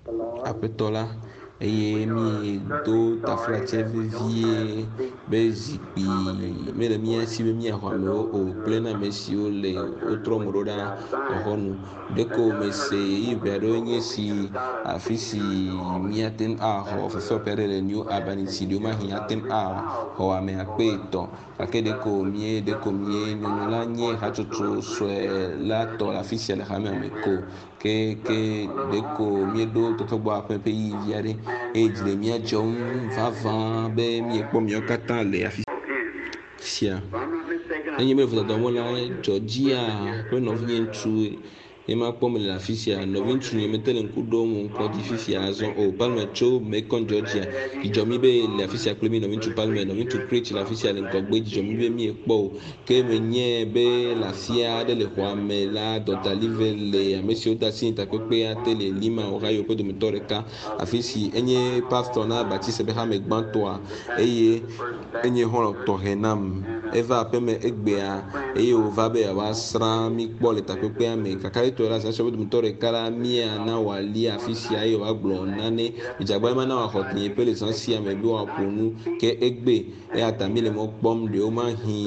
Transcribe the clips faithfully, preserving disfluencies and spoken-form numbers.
aƒetɔ la eye mi do taflatse vevie be zikpui mele mía si be míaxɔ amewo o kple na ame siwo le wotrɔ mo ɖo ɖa exɔnu ɖeko me se yi ʋe aɖewo nye si afi si míate ŋu axɔ fefeƒe aɖe le New Albany si ɖewo mahi ate ŋu axɔ ame akpe etɔ̃ gake ɖeko mie ɖeko mie nyɔnu la nye hatsotso sue la tɔ le afi sia le xame me ko ke ke ɖeko mieɖo tɔtɔgbɔ aƒe ƒe yi vi aɖe eye dzi le mía dzɔm vavã be miekpɔ míawo katã le afi sia. Nenye be vodadɔmɔ la dzɔdzia ƒe nɔvi nye ŋutsu ye ma kpɔm le afi sia nɔvi ŋutsu nye mete le ŋku ɖom ŋkɔ dzi fi sia azɔ o Palmer tso Macon Georgia dzidzɔ mi be le afi sia kple mi nɔvi ŋutsu Palmer nɔvi ŋutsu Craig le afi sia le ŋgɔgbe dzidzɔ mi be mi ekpɔ o ke menye be le afi aɖe le xɔa me la dɔdalive le ame siwo de asi takpekpea te le Lima Ohio ƒe dometɔ ɖeka afi si enye pastor na Baptiste be hame gbãtɔa eye enye xɔlɔ tɔxɛ nam eva aƒe me egbea eye wòva be yewoasrã mi kpɔ le takpekpea me kaka tɔ la zã sia be dometɔ ɖeka la mia na wòali afi sia eye wòagblɔ nane dzagba ma na wòaxɔ tinye ƒe le zã sia me be wòaƒo nu ke egbe eya ta mi le mɔ kpɔm ɖewo mahi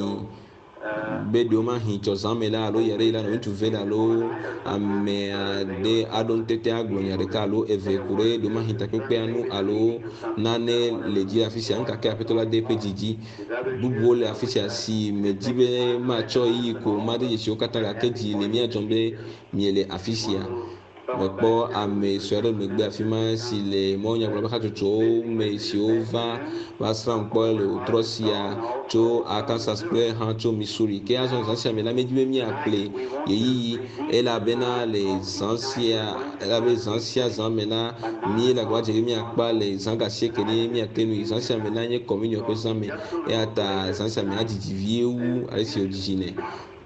be ɖewo mahi tsɔ zã me la alo ya ɖe la nɔvi ŋutsu ve la alo ame aɖe aɖo ŋutete agblɔ nya ɖeka alo eve ko ɖe ɖewo mahi takpekpea nu alo nane le dzi afi sia ŋkake aƒetɔ la de ƒe dzidzi bubuwo le afi sia si medzi be matsɔ yi ko ma ɖe dzesiwo katã gake dzi le mía dzɔm be mie le afi sia mekpɔ ame sue aɖe megbe afi ma si le mɔnyagblɔ be hatsotsowo me siwo va va srãm kpɔ le wòtrɔ sia tso Arkansas kple hã tso Missouri ke azɔ zã sia me la medzi be miaƒle yeyiyi elabena le zã sia elabe zã sia zã me la mi le agba dze be miakpa le zã ga asieke ɖe miate nu yi zã sia me la nye communion ƒe zã me eya ta zã sia me adzidzi vie wu ale si wòdzidzi nɛ.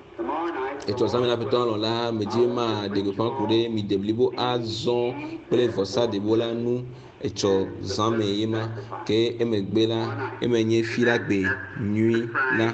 Etsɔ zã me la ƒetɔ lɔ la medzi ma ɖe gbeƒã ko ɖe mi de blibo azɔ kple vɔsa ɖewo la nu etsɔ zã me ye ma ke emegbe la emenye fi la gbe nyui la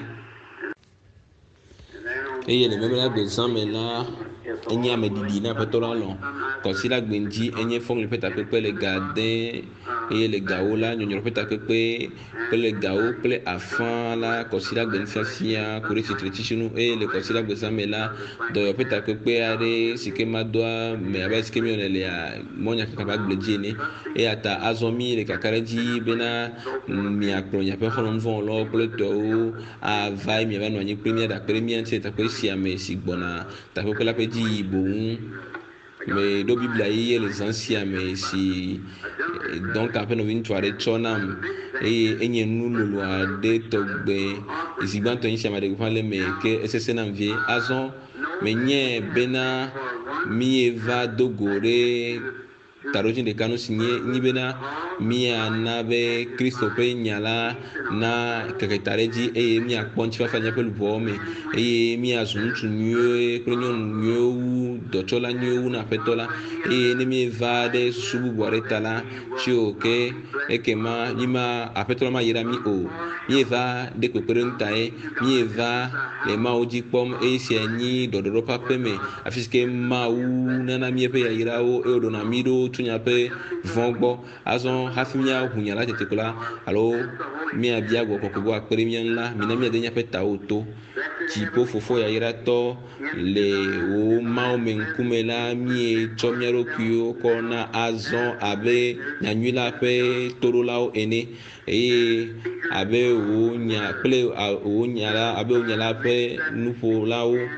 eye le meme la gbe zã me la enye ameɖiɖi na aƒetɔ la lɔ kɔsi la gbe ŋdzi enye fɔŋli ƒe takpekpe le ga de eye le gawo la nyɔnyɔ ƒe takpekpe kple gawo kple afã la kɔsi la gbe nufiafia ko ɖe tsitre tsitsinu eye le kɔsi la gbe zã me la dɔyɔ ƒe takpekpe aɖe si ke ma doa me abe si ke mi wɔnɛ lea mɔnyakaka ƒe agble dzi ene eya ta azɔ mi le kaka ɖe dzi bena miakplɔ miaƒe xɔlɔ̃nuvɔwɔlawo kple tɔwo ava ye miava nɔ anyi kple mia ɖakpe ɖe mia ŋuti le takpe sia me si gbɔna takpekpe la ƒe dzi boŋ me ɖo biblia yiye le zã sia me si dɔnka ƒe nɔvi ŋutsu aɖe tsɔ nam eye enye nu lolo aɖe tɔgbe zi gbãtɔ nyi sia ma ɖe gbeƒã le me ke esese nam vie azɔ menye bena mieva do go ɖe taɖodzi ɖeka nu si nye nyi bena miana be Kristo ƒe nya la na keketa ɖe dzi eye miakpɔ ŋutifafa nya ƒe luʋɔwo me eye miazu ŋutsu nyuiwo kple nyɔnu nyuiwo wu dɔtsɔla nyuiwo wu na aƒetɔ la eye ne mieva ɖe susu bubu aɖe ta la tso ke ekema mima aƒetɔ la ma yra mi o mieva ɖe kpekpeɖeŋu ta ye mieva le Mawu dzi kpɔm eye sia nyi ɖɔɖɔɖɔ ƒe aƒe me afi si ke Mawu nana míaƒe yayrawo eye wòɖona mi ɖo tso nyaƒe vɔ gbɔ azɔ hafi míaʋu nya la tete ko la alo miabia gbɔ kɔkɔe be akpe ɖe mia ŋu la mina miade míaƒe tawo to dziƒo fofo yayratɔ le wo Mawu me ŋkume la mietsɔ mía ɖokuiwo kɔ na azɔ abe nyanyui la ƒe toɖolawo ene eye abe wo nya kple wo nya la abe wo nya la ƒe nuƒolawo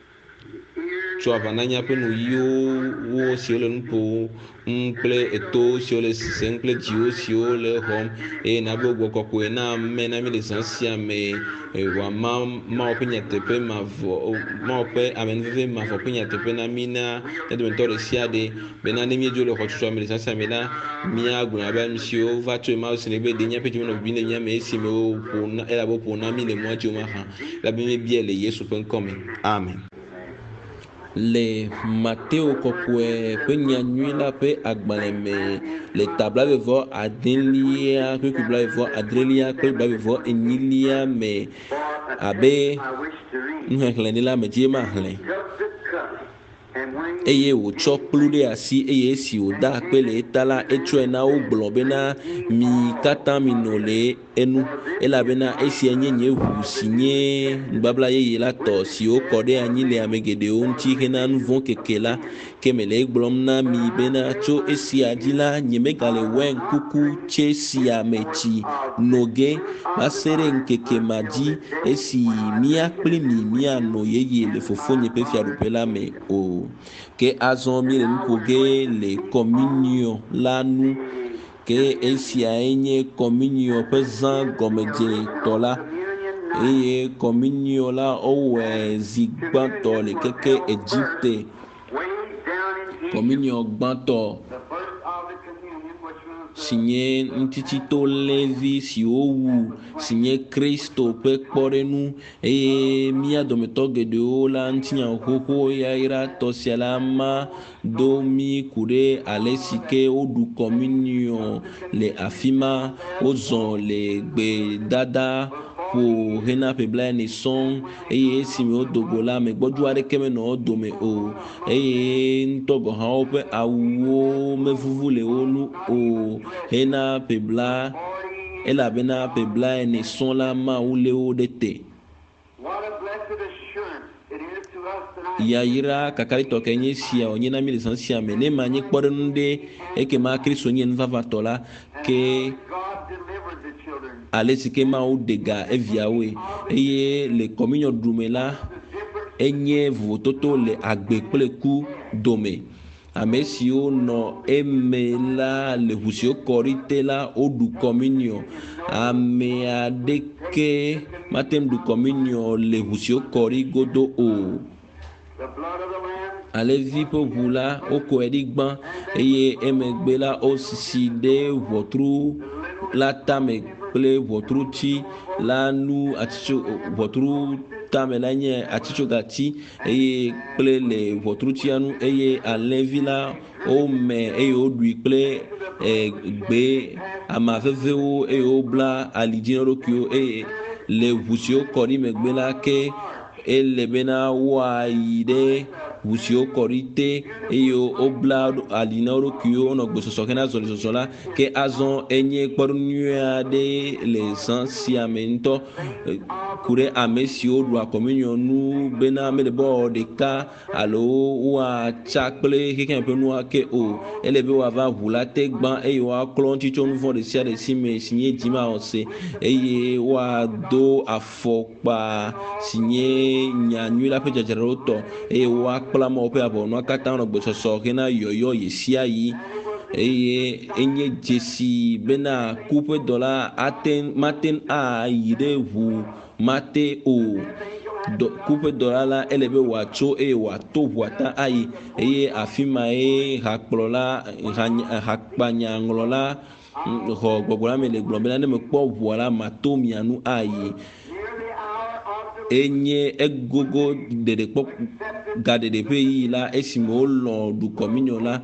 tso aʋananya ƒe nuyiwo wo siwo le nuƒo ŋu kple eto siwo le sesẽm kple dziwo siwo le xɔm eye na be gbɔ kɔkɔe na me na mi le zã sia me wòama Mawu ƒe nyateƒe mavɔ Mawu ƒe amenuveve mavɔ ƒe nyateƒe na mi na mía dometɔ ɖe sia ɖe bena ne míedzo le xɔtutua me le zã sia me la míagblɔ abe ame siwo va tso Mawu si le be ɖe míaƒe dzimenɔ bibi le mía me esi me woƒo na elabe woƒo na mi le mɔa dzi ma hã elabe míebia le Yesu ƒe ŋkɔ me amen. Le Mateo kɔkɔe ƒe nyanyui la ƒe agbalẽ me le ta blaeve adelia kple blaeve adrelia kple blaeve enyilia me abe nuxexlẽ la me dzi ma xlẽ eye wòtsɔ kplu ɖe asi eye esi wòda akpe le eta la etsɔe na wo gblɔ bena mi katã mi nɔ le enu elabena esia nye nye ʋu si nye nubabla yeye la tɔ si wokɔ ɖe anyi le ame geɖewo ŋuti hena nu vɔ̃ keke la ke mele egblɔm na mi bena tso esia dzi la nyemegale wɔe ŋkuku tse sia me tsi noge va se ɖe ŋkeke ma dzi esi mía kpli mi míanɔ yeye le fofonye ƒe fiaɖuƒe la me o. Ke azɔ mi le nuƒo ge le communion la nu ke esia nye communion ƒe zã gɔmedzetɔ la eye communion la wowɔe zi gbãtɔ le keke Egypte. Communion gbãtɔ si nye ŋutitsito levi si wowu si nye Kristo ƒe kpɔɖenu eye mía dometɔ geɖewo la ŋutinya xoxo yayra tɔ sia la ma do mi ku ɖe ale si ke woɖu communion le afi ma wozɔ le gbedada ƒo hena ƒe blaene sɔŋ eye esi me wodogo la megbɔdu aɖeke menɔ wo dome o eye ŋutɔ gɔ hã woƒe awuwo mevuvu le wo nu o hena ƒe bla elabena ƒe blaene sɔŋ la Mawu lé wo ɖe te. Yayra kakalitɔ ke nye sia wònye na mi le zã sia me ne ma nye kpɔɖenu ɖe ekema Kristo nye nuvavatɔ la ke ale si ke Mawu ɖe ga eviawoe eye le communion ɖume la enye vovototo le agbe kple ku dome. Ame siwo nɔ eme la le ʋu si wokɔ ɖi te la woɖu communion. Ame aɖeke mate ŋu ɖu communion le ʋu si wokɔ ɖi godo o. Alevi ƒe ʋu la wokɔe ɖi gbã eye emegbe la wosisi ɖe ʋɔtru la tame kple ʋɔtruti la nu atitso ʋɔtru tame la nye atitsogati eye kple le ʋɔtrutia nu eye alẽvi la wome eye woɖui kple gbe ama vevewo eye wobla ali dzi na wo ɖokuiwo eye le ʋu si wokɔ ɖi megbe la ke ele bena woayi ɖe ʋu si wokɔ ɖi te eye wobla ali na wo ɖokuiwo wonɔ gbesɔsɔ hena zɔlizɔzɔ la ke azɔ enye kpɔɖenu nyui aɖe le zã sia me ŋutɔ ku ɖe ame siwo ɖua communion nu bena mele be wɔ ɖeka alo woatsa kple xexea ƒe nua ke o ele be woava ʋu la te gbã eye woaklɔ ŋuti tso nu vɔ̃ ɖe sia ɖe si me si nye dzimawɔse eye woado afɔkpa si nye nyanyui la ƒe dzadzraɖo tɔ eye woakpla ma woƒe avɔnua katã nɔ gbesɔsɔ hena yɔyɔ yi sia yi eye enye dzesi bena ku ƒe dɔ la ate mate ayi ɖe ʋu mate o ku ƒe dɔ la la ele be wòatso eye wòato ʋua ta ayi eye afi ma ye hakplɔla hakpanyaŋlɔla xɔ gbɔgbɔ la me le gblɔm bena ne mekpɔ ʋua la mato mia nu ayi. Enye egogo ɖeɖekpɔ gaɖeɖe ƒe yi la esime wolɔ ɖu communion la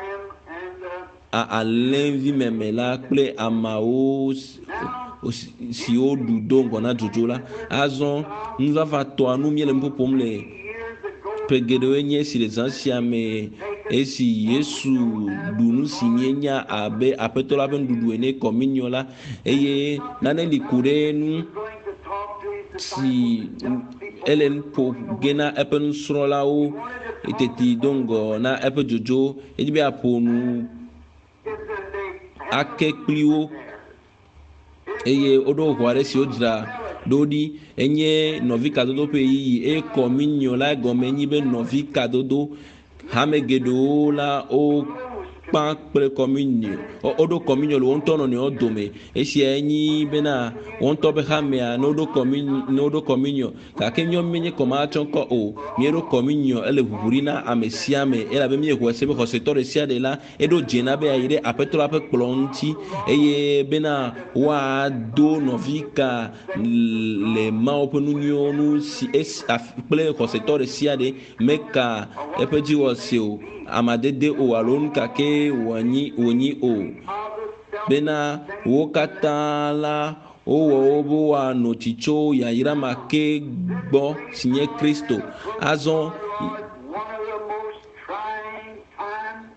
alẽvi meme la kple amawo siwo ɖu do ŋgɔ na dzodzo la azɔ nuvavatɔa nu míele nuƒoƒom le ƒe geɖewoe nye esi le zã sia me esi Yesu ɖu nu si mienya abe aƒetɔ la ƒe nuɖuɖu ene communion la eye nane li ku ɖe nu si ele ƒo ge na eƒe nusrɔ̃lawo teti do ŋgɔ na eƒe dzodzo edi be aƒo nu ake kpli wo eye woɖo ʋu aɖe si wodzra ɖo ɖi enye nɔvi kadodo ƒe yiyi eye communion la gɔme nyi be nɔvi kadodo hame geɖewo la wo kpã kple communion woɖo communion le wo ŋutɔ nɔnɔewo dome esia nyi bena wo ŋutɔ ƒe xamea ne woɖo communion ne woɖo communion gake míawo menye kɔma atsɔ ŋkɔ o míeɖo communion ele ʋuʋu na ame sia ame elabe míeʋu ese be xɔsetɔ ɖe sia ɖe la eɖo dze na be ayi ɖe aƒetɔ la ƒe kplɔ ŋuti eye bena woado nɔvi ka le Mawu ƒe nu nyuiwo nu si esi kple xɔsetɔ ɖe sia ɖe meka eƒe dziwɔse o amadede o alo nukake wònyi wònyi o bena wo katã la wowɔ wo be woanɔ tsi tso yayra ma ke gbɔ si nye Kristo azɔ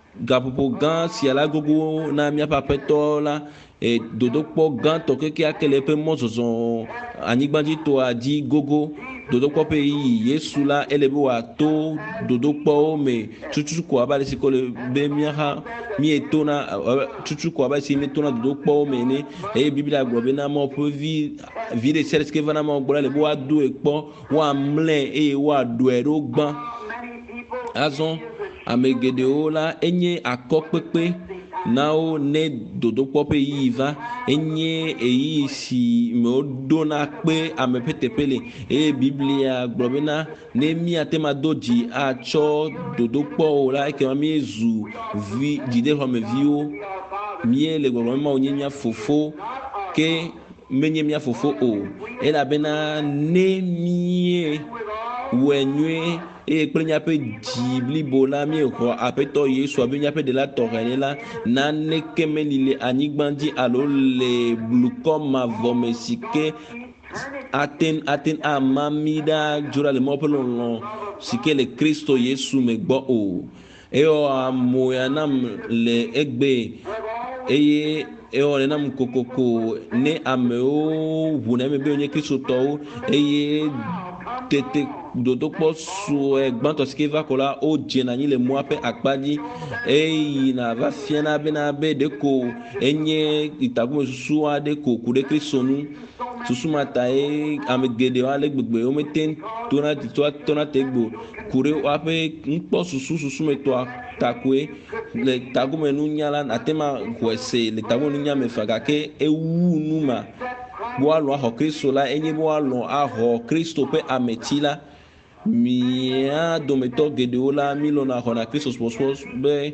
gaƒoƒo gã sia la gogo na míaƒe aƒetɔ la e dodokpɔ gãtɔ keke akele eƒe mɔzɔzɔ anyigbadzitoa dzi gogo. Dodokpɔ ƒe yi Yesu la ele be wòato dodokpɔwo me tutu ko abe ale si ko le be míaha míetona tutu ko abe si míetona dodokpɔwo me ne eye Biblia gblɔ be na Mawu ƒe vi vi ɖe sia ɖe si ke va na Mawu gbɔ la le be woadoe kpɔ woamlɛ eye woaɖɔe ɖo gbã. Azɔ ame geɖewo la enye akɔkpekpe na wo ne dodokpɔ ƒe yi va enye eyi si me woɖona kpe ame ƒe teƒe le eye Biblia gblɔ be na ne míate ma do dzi atsɔ dodokpɔwo la ekema míezu vi dziɖexɔmeviwo mie le gbɔgblɔm ma wònye mía fofo ke menye mía fofo o elabena ne mie wɔe nyuie eye kple míaƒe dzi blibo la míexɔ aƒetɔ Yesu abe míaƒe ɖela tɔxɛ ne la naneke meli le anyigba dzi alo le blukɔ mavɔ me si ke aten aten ama mi ɖa dzora le mɔ ƒe lɔlɔ si ke le Kristo Yesu me gbɔ o. Eyɔ amoya nam le egbe eye eyɔ nenam kokoko ne amewo ʋu na eme be wonye kristotɔwo eye tete dodokpɔ sue gbãtɔ si ke va ko la wo dzena anyi le mɔa ƒe akpa dzi eyina va fiana bena be ɖeko enye itagome susu aɖe ko ku ɖe Kristo nu susu ma ta ye ame geɖewo ale gbegbe wo mete tona titoa tona te gbo ku ɖe woaƒe nukpɔ susu susu me tɔa takoe le tagome nunya la ate ma xɔe se le tagome nunya me fa gake ewu nu ma woalɔ axɔ Kristo la enye be woalɔ axɔ Kristo ƒe ameti la. Mía dometɔ geɖewo la milɔna xɔna Kristo sɔsɔ be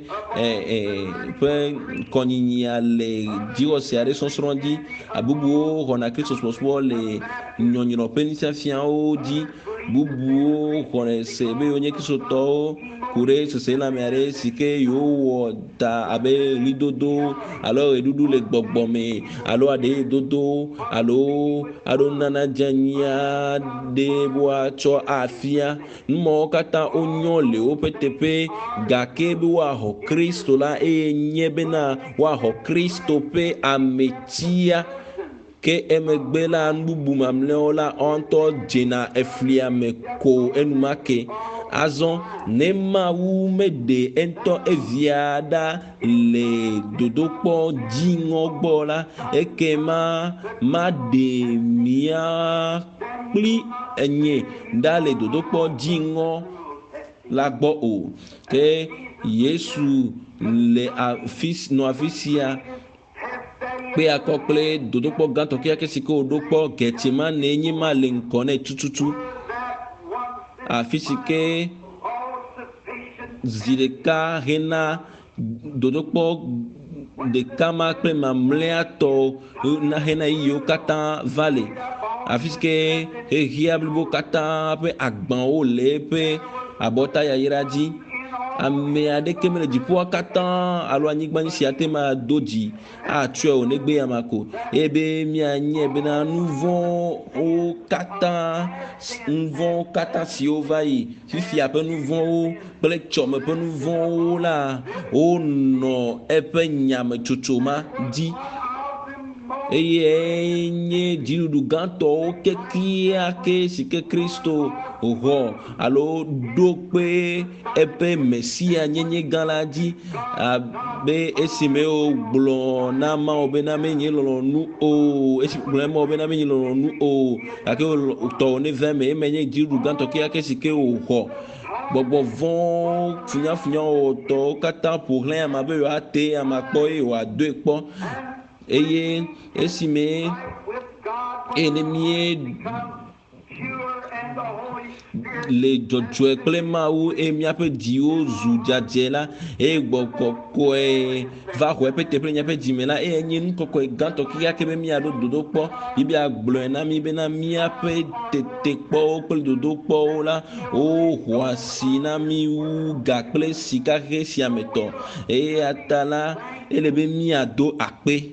ƒe kɔnyinyia le dziwɔsi aɖe sɔsrɔ̃ dzi bubuwo xɔna Kristo sɔsɔ le nyɔnyrɔƒe nufiafiawo dzi bubuwo xɔne se be wonye kristotɔwo ku ɖe seselãme aɖe si ke yewowɔ ta abe ɣlidodo alo ɣeɖuɖu le gbɔgbɔ me alo aɖe dodo alo alo nana dzeanyi aɖe be woatsɔ afia numɔwo katã wonyo le woƒe teƒe gake be woaxɔ Kristo la eye nye bena woaxɔ Kristo ƒe ametia ke emegbe la nububu mamlɛwo la ɔntɔ dzena eflia me ko enumake. Azɔ ne Mawu meɖe entɔ evia ɖa le dodokpɔ dziŋɔ gbɔ la ekema maɖe mía kpli enye ɖa le dodokpɔ dziŋɔ la gbɔ o ke Yesu le afi nɔ afi sia kpe akɔ kple dodokpɔ gãtɔ ke si ke woɖo kpɔ Getsemane nye ma le ŋkɔ nɛ tututu afi si ke zi ɖeka hena dodokpɔ ɖeka ma kple mamlɛatɔ na hena yiwo katã va le afi si ke xexia blibo katã ƒe agbãwo le eƒe abɔta yayra dzi. Ame aɖeke me le dziƒoa katã alo anyigba dzi si ate ma do dzi atsɔe o negbe ya ma ko eye be mianye bena nu vɔ̃wo katã nu vɔ̃wo katã siwo va yi fifia ƒe nu vɔ̃wo kple tsɔme ƒe nu vɔ̃wo la wonɔ eƒe nyametsotso ma dzi eye nye dziɖuɖu gãtɔwo kekeake si ke Kristo xɔ alo ɖo kpe eƒe Mesia nyenye gã la dzi abe esime wogblɔ na Mawu bena menye lɔlɔ̃nu o esi gblɔ na Mawu bena menye lɔlɔ̃nu o gake tɔwo ne va me emenye dziɖuɖu gãtɔ kekeake si ke wòxɔ gbɔgbɔ vɔ̃ funyafunyawo tɔwo katã ƒoxlãe ama be yewoate ama kpɔ eye wòadoe kpɔ eye esime eye ne mie le dzɔdzɔe kple Mawu eye míaƒe dziwo zu dzadze la eye gbɔkɔkɔe va xɔ eƒe teƒe míaƒe dzime la eye nye nukɔkɔe gãtɔ kekeake be míaɖo dodokpɔ Biblia gblɔe na mí bena míaƒe tetekpɔwo kple dodokpɔwo la woho asi na mí wu ga kple sika xe sia me tɔ eya ta la ele be míado akpe.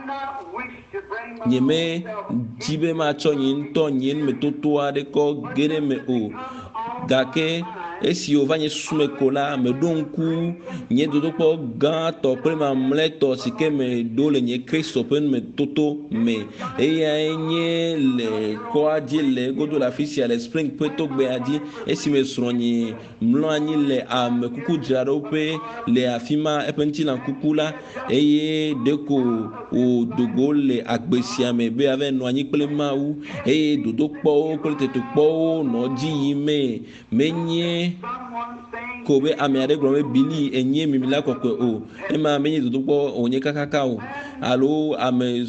Nyeme dzi be matsɔ nye ŋutɔ nye numetoto aɖe kɔ ge ɖe me o gake esi o va nye sume ko la me do ŋku nye dodokpɔ gãtɔ kple mamlɛtɔ si ke me do le nye Kristo ƒe me toto me eyae nye le kɔa dzi le godo le afi sia le Spring ƒe togbea dzi esi me srɔ̃nyi mlɔ anyi le amekukudzraɖoƒe le afi ma eƒe ŋutilã kuku la eye ɖeko o dogo le agbe sia me be ava nɔ anyi kple Mawu eye dodokpɔwo kple tetokpɔwo nɔ dzi yim me menye ko be ame aɖe gblɔ be bili enye mimila kɔkɔe o ema menye dodokpɔ wònye kakaka o alo ame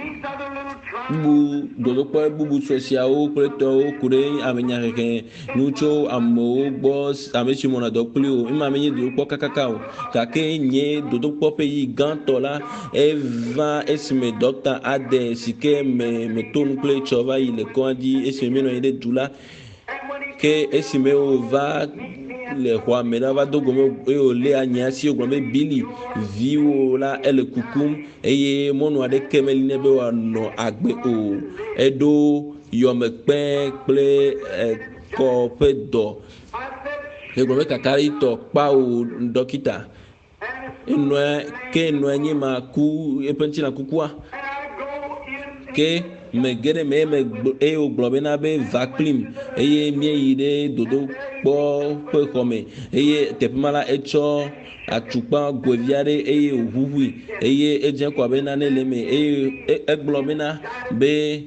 bubu dodokpɔ bubu sɔsiawo kple tɔwo ku ɖe ame nyahehe nutso amewo gbɔ ame si mɔna dɔ kpli o ema menye dodokpɔ kakaka o gake nye dodokpɔ ƒe yi gãtɔ la eva esime dɔkta ade si ke me me to nu kple tsɔ va yi le kɔa dzi esime menɔ anyi ɖe du la ke esime wo va le xɔa me la va do gome eye wòlé anyi asi wògblɔ be bili viwo la ele kukum eye mɔnu aɖeke meli ne be wòanɔ agbe o eɖo yɔmekpɛ kple ekɔ ƒe dɔ egblɔ be kakaritɔ kpa o dɔkita enɔa ke enɔa nye ma ku eƒe ŋutilã kukua ke me geɖe me me eye wògblɔ bena be va kplim eye míeyi ɖe dodo kpɔ ƒe xɔme eye teƒe ma la etsɔ atukpa goevi aɖe eye wòʋuʋui eye edze kɔ abe nane le me eye egblɔ bena be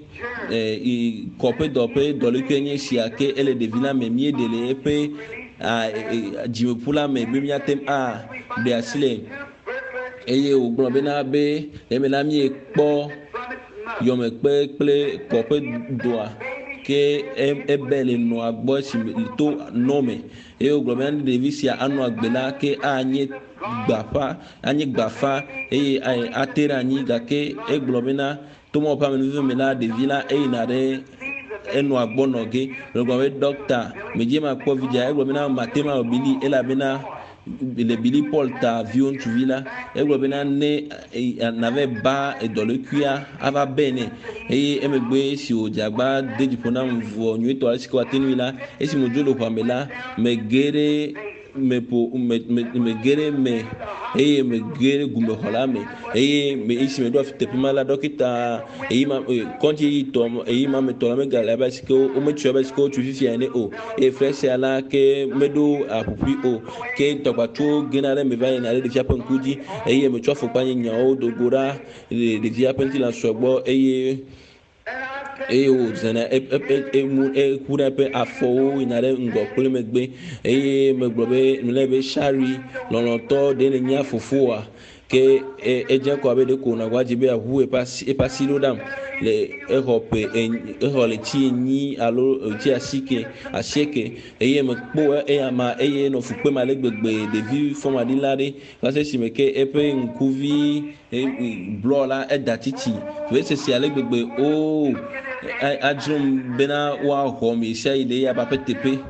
kɔƒe dɔ ƒe dɔlekue nye sia ke ele ɖevi la me míeɖe le eƒe dzimeƒu la me be míate a ɖe asi le eye wògblɔ bena be eme la míekpɔ yɔmekpe kple kɔƒe doa ke ebe le nɔa gbɔ si to nɔ me eye wògblɔ bena ne ɖevi sia anɔ agbe la ke anye gbafa anye gbafa eye ate ɖe anyi gake egblɔ bena tomɔ ƒe amenuve me la ɖevi la eyina ɖe enɔ agbɔnɔ ge egblɔ be dɔkta medie ma kpɔ vidzia egblɔ bena mate ma bili elabena le bili Paul ta viwo ŋutsuvi la egblɔ bena ne nave ba edɔlekuia ava be ne eye emegbe si wòdze agba de dziƒo na vɔ nyuitɔ ale si ke wòate nui la esi me dzo le xɔa me la me ge ɖe me ƒo me me me ge ɖe me eye me ge ɖe gumexɔ la me eye me esi me ɖo afi teƒe ma la dɔkita eyi ma kɔntsi eyi tɔ eyi ma me tɔ la megale abe si ke wometsyɔ abe si ke wotso fifia ene o eye fre sia la ke meɖo aƒuƒui o ke tɔgbatsuwo gena ɖe me va yina ɖe ɖevia ƒe ŋku dzi eye metsɔ afɔkpa nyenyawo do go ɖa ɖevia ƒe ŋutilã sɔgbɔ eye eye wòzena emu eku ɖe eƒe afɔwo yina ɖe ŋgɔ kple megbe eye megblɔ be nule be sari lɔlɔ̃tɔ ɖe ne nya fofoa ke edze kɔ abe ɖeko wònɔ agba dzi be aʋu eƒe asi ɖo ɖam le exɔ ƒe exɔ le tsi enyi alo tsi asike asieke eye mekpɔ eya ma eye nɔ fukpe ma le gbegbe ɖevi fɔmaɖila ɖe va se esime ke eƒe ŋkuvi blɔ la eda titi ve sesia le gbegbe o adzrom bena woaxɔ mi sia yi ɖe yaba ƒe teƒe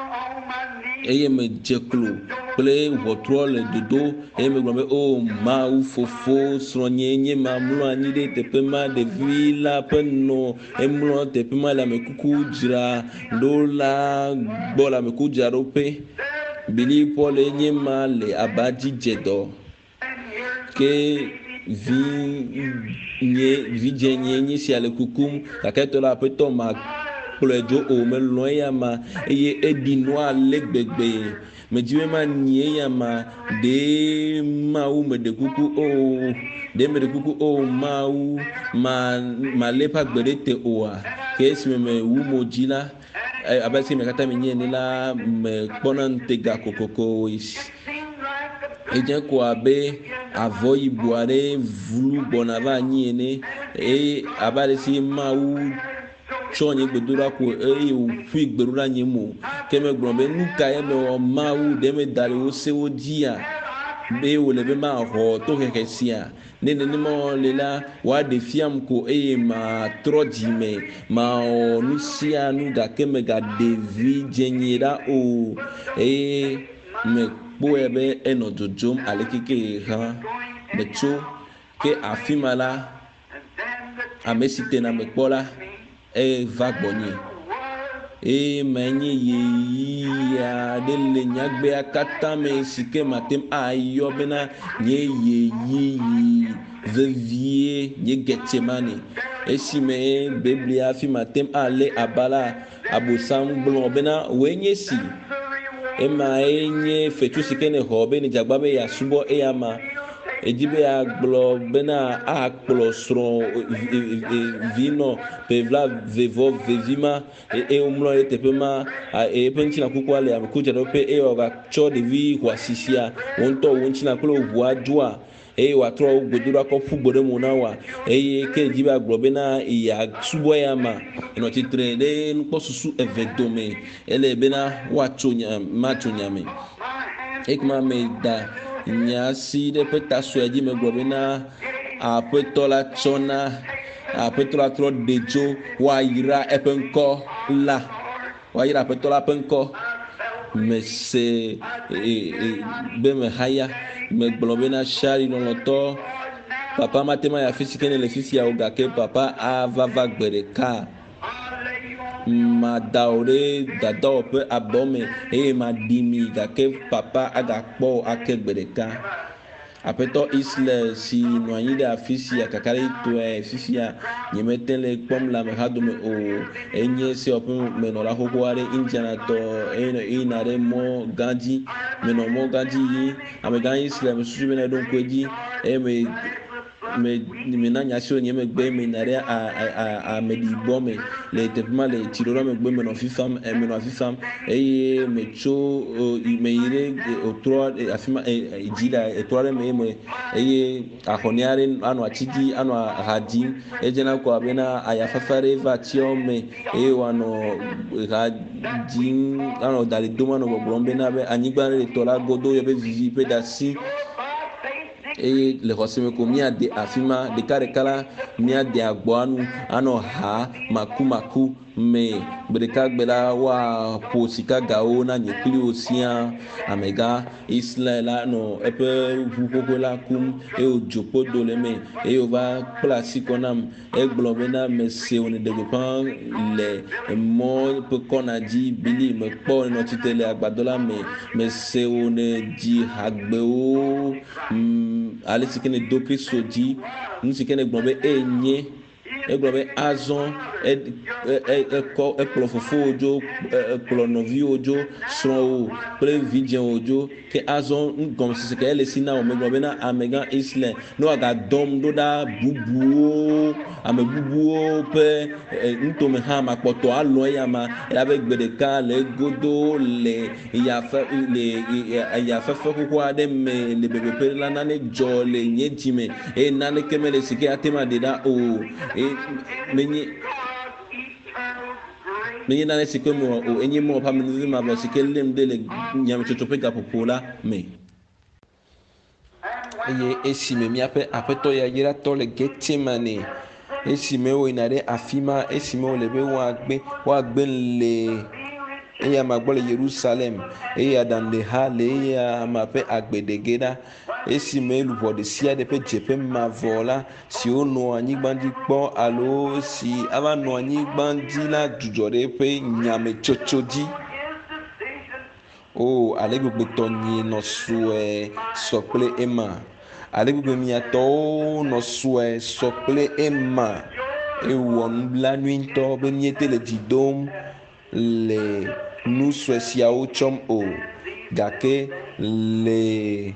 eye me dze klo kple ʋɔtrɔ le dodo eye megblɔ be o Mawu fofo srɔ̃nye nye ma mlɔ anyi ɖe teƒe ma ɖevi la ƒe nɔ emlɔ teƒe ma le amekuku dzra ɖo la gbɔ le amekuku dzraɖoƒe bili Paul nye ma le aba dzi dze dɔ ke vi nye vidze nye nye sia le kukum gake tɔ la aƒetɔ ma kplɔe dzo o melɔ eya ma eye eɖi nua le gbegbe medzi be ma nyi eya ma ɖe Mawu me ɖe kuku o ɖe me ɖe kuku o Mawu ma ma le ƒe agbe ɖe te oa ke esime me wu mo dzi la abe si me katã me nye ene la me kpɔna ŋutega kokoko edze ko abe avɔ yibɔ aɖe vlu gbɔna va anyi ene eye abe ale si Mawu tsɔ nye gbedoɖa ko eye wòƒui gbedoɖa nye mo ke megblɔ be nu ka ye mewɔ Mawu ɖe me da le wo sewo dzia be wòle be maxɔ tohehe sia ne nenema le la woaɖe fiam ko eye matrɔ dzime mawɔ nu sia nu gake megaɖe vidze nye ɖa o eye mekpɔe be enɔ dzodzom ale keke hã metso ke afi ma la ame si tena mekpɔ la eva gbɔnye e manye ye ya de le nyagbe akata me sike matem ayo bena nye ye yi vevie nye Getsemane esi me biblia fi matem ale abala abosam gblo bena wenye si ema enye fetu sike ne ho be ni jagbabe ya subo e ama ejibe ya gblo bena a kplo sro vino pevla vevo vevima e umlo e tepema e penchi na kuku ale amekuja dope e wa cho de vi kwa sisia wonto wonchi na klo hu adua e wa tro gbodura ko fugbore mu na wa e ke jibe gblo bena ya subo ya ma ino titre de npo susu evedome ele bena wa chonya ma chonya me ekma me da nyasi de peta soeji me gbobena apeto la chona apeto la tro dejo wa yira epenko la wa yira apeto la penko me se be me haya me gbobena shari no loto papa matema ya fisike ne le fisi ya ogake papa avava gbereka ma daure dada pe abome e ma dimi gake papa aga kpo akegbedeka apeto isle si noanyi de afisi akakare to e fisi a nyemetele kpom la me hadome o enye se opun me no la hoko are indiana to eno inare mo ganji me no mo ganji yi ame ganji isle me suju bena don kweji e me me me na nyasio nye me gbe me nare a a a me di bome le tepma le tiroro me gbe me no fifam e me no fifam e me cho me ire otro afima e jida etore me me e ahoniare anu achidi anu hadi e jena ko abena ayafafare vatio me e wano hadi anu dali doma no gbombe na be anyigba le tola godo yo be vivi pedasi e le hosime ko mia de afima de kare kala mia de agboanu ano ha maku maku me breka gbela wa posika gao na nyekli osia amega isla no epe vukoko la kum e ojopo dole me e ova klasiko nam e globena me se on de pan le mo pe konaji bili me po no titele agbadola me me se on di hagbe o ale sikene dopi soji nsikene gbombe enye eglobe azon e e eko eklo fofo ojo eklo novi ojo so pre vidien ojo ke azon ngom sike ele sina o meglobe na amega isle no aga dom do da bubuo ame bubuo pe nto me ha mapoto alo ya ma ya be gbedeka le godo le ya fa le ya fa fa ko ade me le bebe pe la na ne jo le nyetime e na ne kemele sike atema de da o e menye menye na sike mo o enye mo pa menye ma ba sike lem de le nyam chochope ga popola me eye esime mi ape apeto ya yira to le Getsemane esime o inare afima esime o lebe wa gbe wa gbe le eya magbole Jerusalem eya dan le ha le eya mape agbedegeda esime luvo de sia de pe jepe mavola si o no anyigbandi kpo alo si ava no anyigbandi la jujore pe nyame chochoji o alegbegbe to nyi no sue sokle ema alegbegbe mi ato no sue sokle ema e won la nuit to be miete le didom le nous soisia o chom o gake le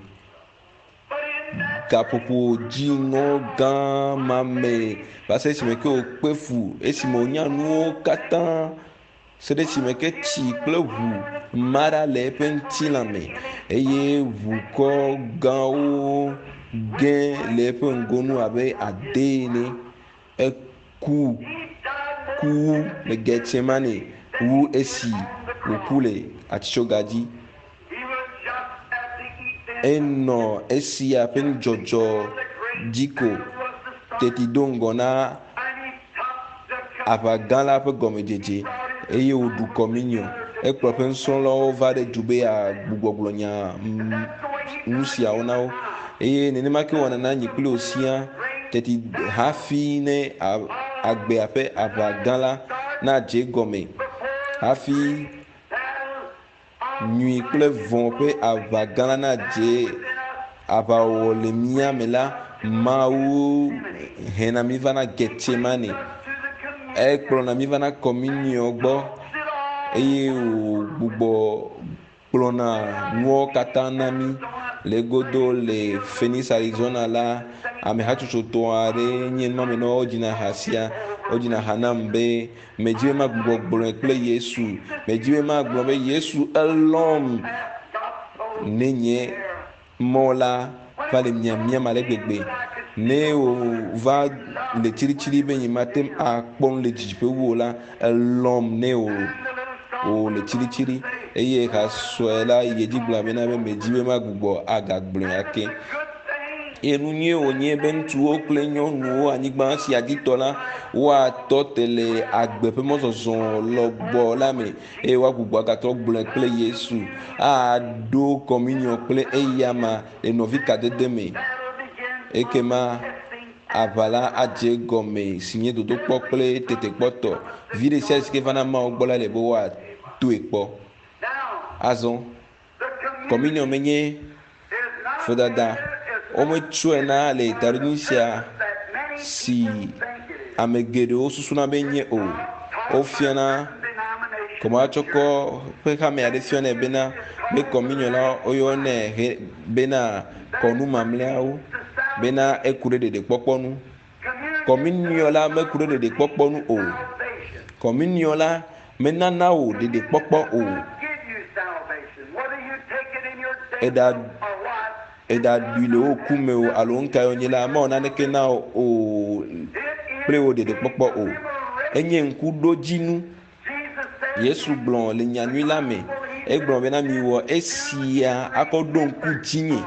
gapopo jingo gan mame parce que si me ke o pefu e si mo nya nu katan se de si me ke ti plevu mara le pentilame eye vu ko gan o gen le pengonu abe adene e ku ku le Getsemane wu esi okule atichogadi eno esi apen jojo diko tetidongo na apagala pe gomejeje eye odu communion e propen son lo va de jube a gbogboglonya nusia onao eye nene make wana na nyikule osia teti hafi ne agbe ape apagala na je gome hafi nyui kple vɔ ƒe aʋagã na dze aʋawɔ le mía me la, Mawu hena mi va na Getsemane, ekplɔna mi va na communion gbɔ eye wògbugbɔ kplɔna nuwo katã na mi le godo le Phoenix Arizona la. Ame hatsotso aɖe nye nɔmenɔwo dzina ha sia, wodzina ha nam be medzi be magbugbɔ gblɔe kple Yesu, medzi be magblɔ be Yesu elɔm ne nye mɔ la va le miamiam ale gbegbe, ne wòva le tsiritsiri be nye matem akpɔ le dzidziƒe wu o la, elɔm ne wò wò le tsiritsiri eye ha sɔe la yi edzi gblɔ bena be medzi be magbugbɔ agagblɔe ake. Ye nu nyuie wònye be ŋutsuwo kple nyɔnuwo anyigba sia dzi tɔ la, woatɔ te le agbe ƒe mɔzɔzɔ lɔbɔ la me eye woagbugbɔ agatɔ gblɔe kple Yesu, aɖo communion kple eyama le nɔvi kadede me, ekema aʋa la adze gɔme si nye dodokpɔ kple tetekpɔtɔ. Vi ɖe sia si ke va na Mawu gbɔ la le be woatoe kpɔ. Azɔ communion menye vodada, wometsɔe na le Indonesia si ame geɖewo susuna be nye o. Wofiana kɔmatsɔkɔ ƒe xame aɖe fianɛ bena be communion la woyɔnɛ bena kɔnu mamlɛawo bena eku ɖe ɖeɖekpɔkpɔ nu. Communion la meku ɖe ɖeɖekpɔkpɔ nu o. Communion la menana wo ɖeɖekpɔkpɔ o. Eɖa eɖaɖui le wo ku me o alo ŋka yɔ nye la, mawɔ naneke na o kple wo ɖeɖekpɔkpɔ o. Enye ŋkuɖodzinu. Yesu gblɔ le nyanyui la me, egblɔ bena miwɔ esia akɔ ɖo ŋku dzinye.